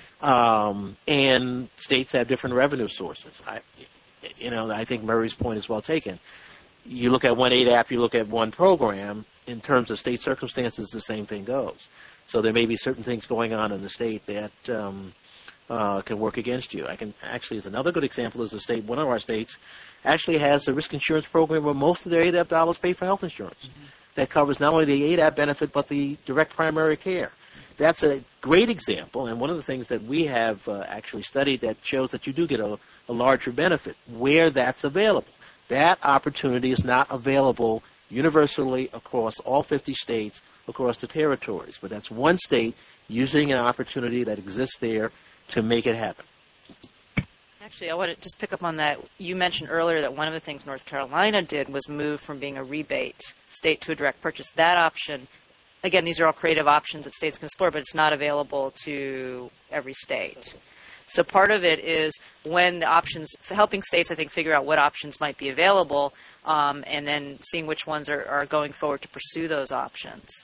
And states have different revenue sources. I think Murray's point is well taken. You look at one ADAP, you look at one program. In terms of state circumstances, the same thing goes. So there may be certain things going on in the state that can work against you. As another good example is one of our states actually has a risk insurance program where most of their ADAP dollars pay for health insurance. That covers not only the ADAP benefit but the direct primary care. That's a great example, and one of the things that we have actually studied that shows that you do get a larger benefit where that's available. That opportunity is not available universally across all 50 states, across the territories, but that's one state using an opportunity that exists there to make it happen. Actually, I want to just pick up on that. You mentioned earlier that one of the things North Carolina did was move from being a rebate state to a direct purchase. That option, again, these are all creative options that states can explore, but it's not available to every state. So part of it is when the options, helping states, I think, figure out what options might be available, and then seeing which ones are going forward to pursue those options.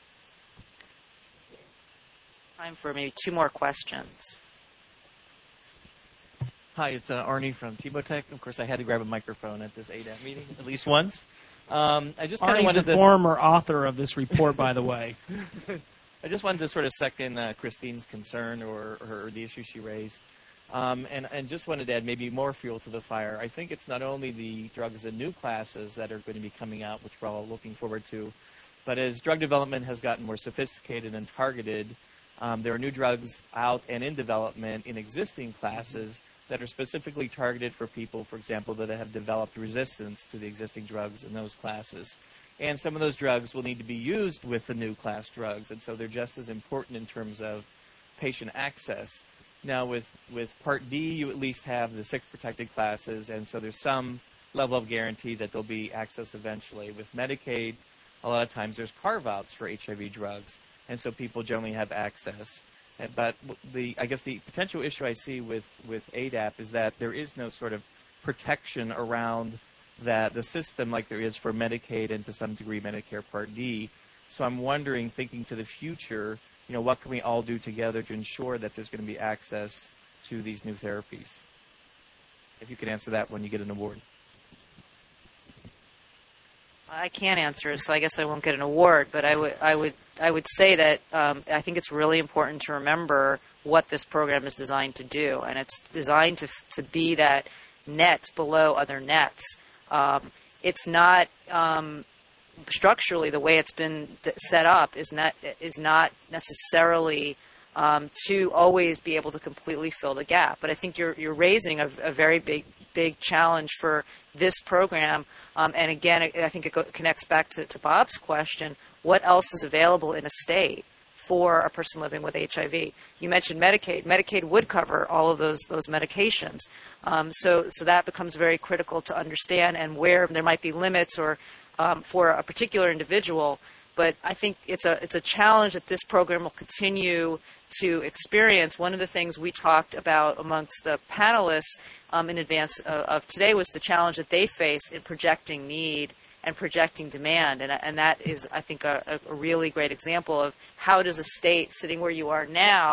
Time for maybe two more questions. Hi, it's Arnie from Tebotech. Of course, I had to grab a microphone at this ADAP meeting at least once. I just kind of wanted the former author of this report, by the way. I just wanted to sort of second Christine's concern or the issue she raised. And just wanted to add maybe more fuel to the fire. I think it's not only the drugs and new classes that are going to be coming out, which we're all looking forward to, but as drug development has gotten more sophisticated and targeted, there are new drugs out and in development in existing classes that are specifically targeted for people, for example, that have developed resistance to the existing drugs in those classes. And some of those drugs will need to be used with the new class drugs, and so they're just as important in terms of patient access. Now, with Part D, you at least have the 6 protected classes, and so there's some level of guarantee that there'll be access eventually. With Medicaid, a lot of times there's carve-outs for HIV drugs, and so people generally have access. But I guess the potential issue I see with ADAP is that there is no sort of protection around the system like there is for Medicaid and to some degree Medicare Part D. So I'm wondering, thinking to the future, what can we all do together to ensure that there's going to be access to these new therapies? If you could answer that when you get an award. I can't answer it, so I guess I won't get an award. But I would say that I think it's really important to remember what this program is designed to do, and it's designed to be that net below other nets. It's not structurally the way it's been set up is not necessarily to always be able to completely fill the gap. But I think you're raising a very big challenge for this program. And again, I think it connects back to Bob's question: what else is available in a state for a person living with HIV? You mentioned Medicaid. Medicaid would cover all of those medications. So that becomes very critical to understand, and where there might be limits or for a particular individual. But I think it's a challenge that this program will continue to experience. One of the things we talked about amongst the panelists in advance of today was the challenge that they face in projecting need and projecting demand. And that is, I think, a really great example of how does a state sitting where you are now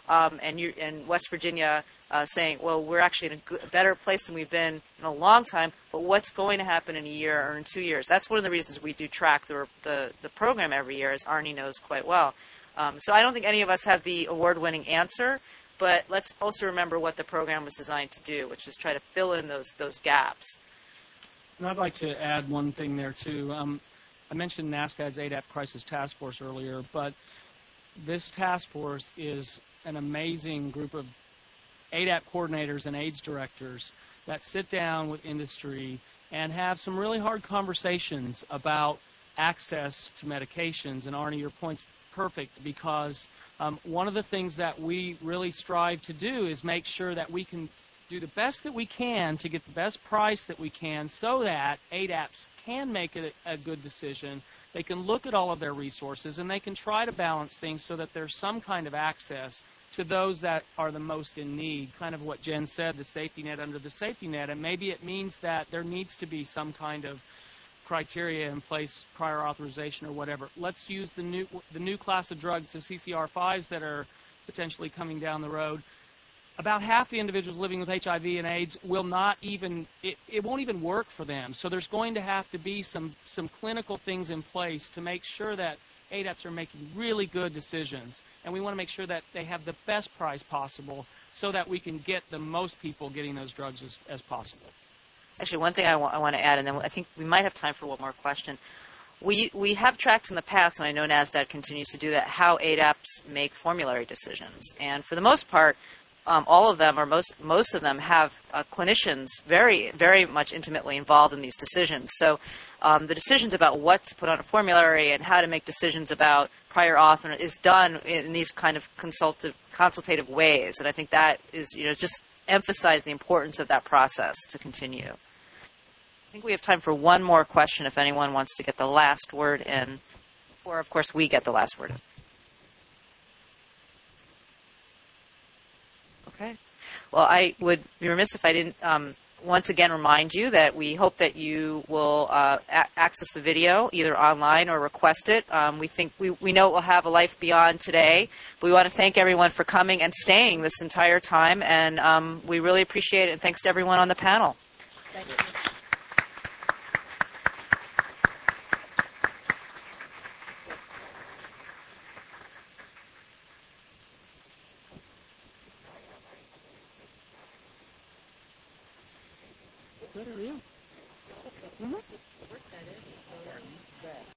and West Virginia saying, well, we're actually in a better place than we've been in a long time, but what's going to happen in a year or in 2 years? That's one of the reasons we do track the program every year, as Arnie knows quite well. So I don't think any of us have the award-winning answer, but let's also remember what the program was designed to do, which is try to fill in those gaps. And I'd like to add one thing there, too. I mentioned NASTAD's ADAP Crisis Task Force earlier, but this task force is an amazing group of ADAP coordinators and AIDS directors that sit down with industry and have some really hard conversations about access to medications. And Arnie, your point's perfect, because one of the things that we really strive to do is make sure that we can do the best that we can to get the best price that we can so that ADAPs can make a good decision. They can look at all of their resources, and they can try to balance things so that there's some kind of access to those that are the most in need, kind of what Jen said, the safety net under the safety net. And maybe it means that there needs to be some kind of criteria in place, prior authorization or whatever. Let's use the new class of drugs, the CCR5s that are potentially coming down the road. About half the individuals living with HIV and AIDS will not even, it won't even work for them. So there's going to have to be some clinical things in place to make sure that ADAPs are making really good decisions. And we want to make sure that they have the best price possible so that we can get the most people getting those drugs as possible. Actually, one thing I want to add, and then I think we might have time for one more question. We have tracked in the past, and I know NASDAQ continues to do that, how ADAPs make formulary decisions. And for the most part, all of them, or most of them, have clinicians very, very much intimately involved in these decisions. So the decisions about what to put on a formulary and how to make decisions about prior auth is done in these kind of consultative ways. And I think that is, just emphasize the importance of that process to continue. I think we have time for one more question if anyone wants to get the last word in, or of course we get the last word in. Okay. Well, I would be remiss if I didn't once again remind you that we hope that you will access the video either online or request it. We know it will have a life beyond today, but we want to thank everyone for coming and staying this entire time, and we really appreciate it, and thanks to everyone on the panel. Thank you. Good, are you?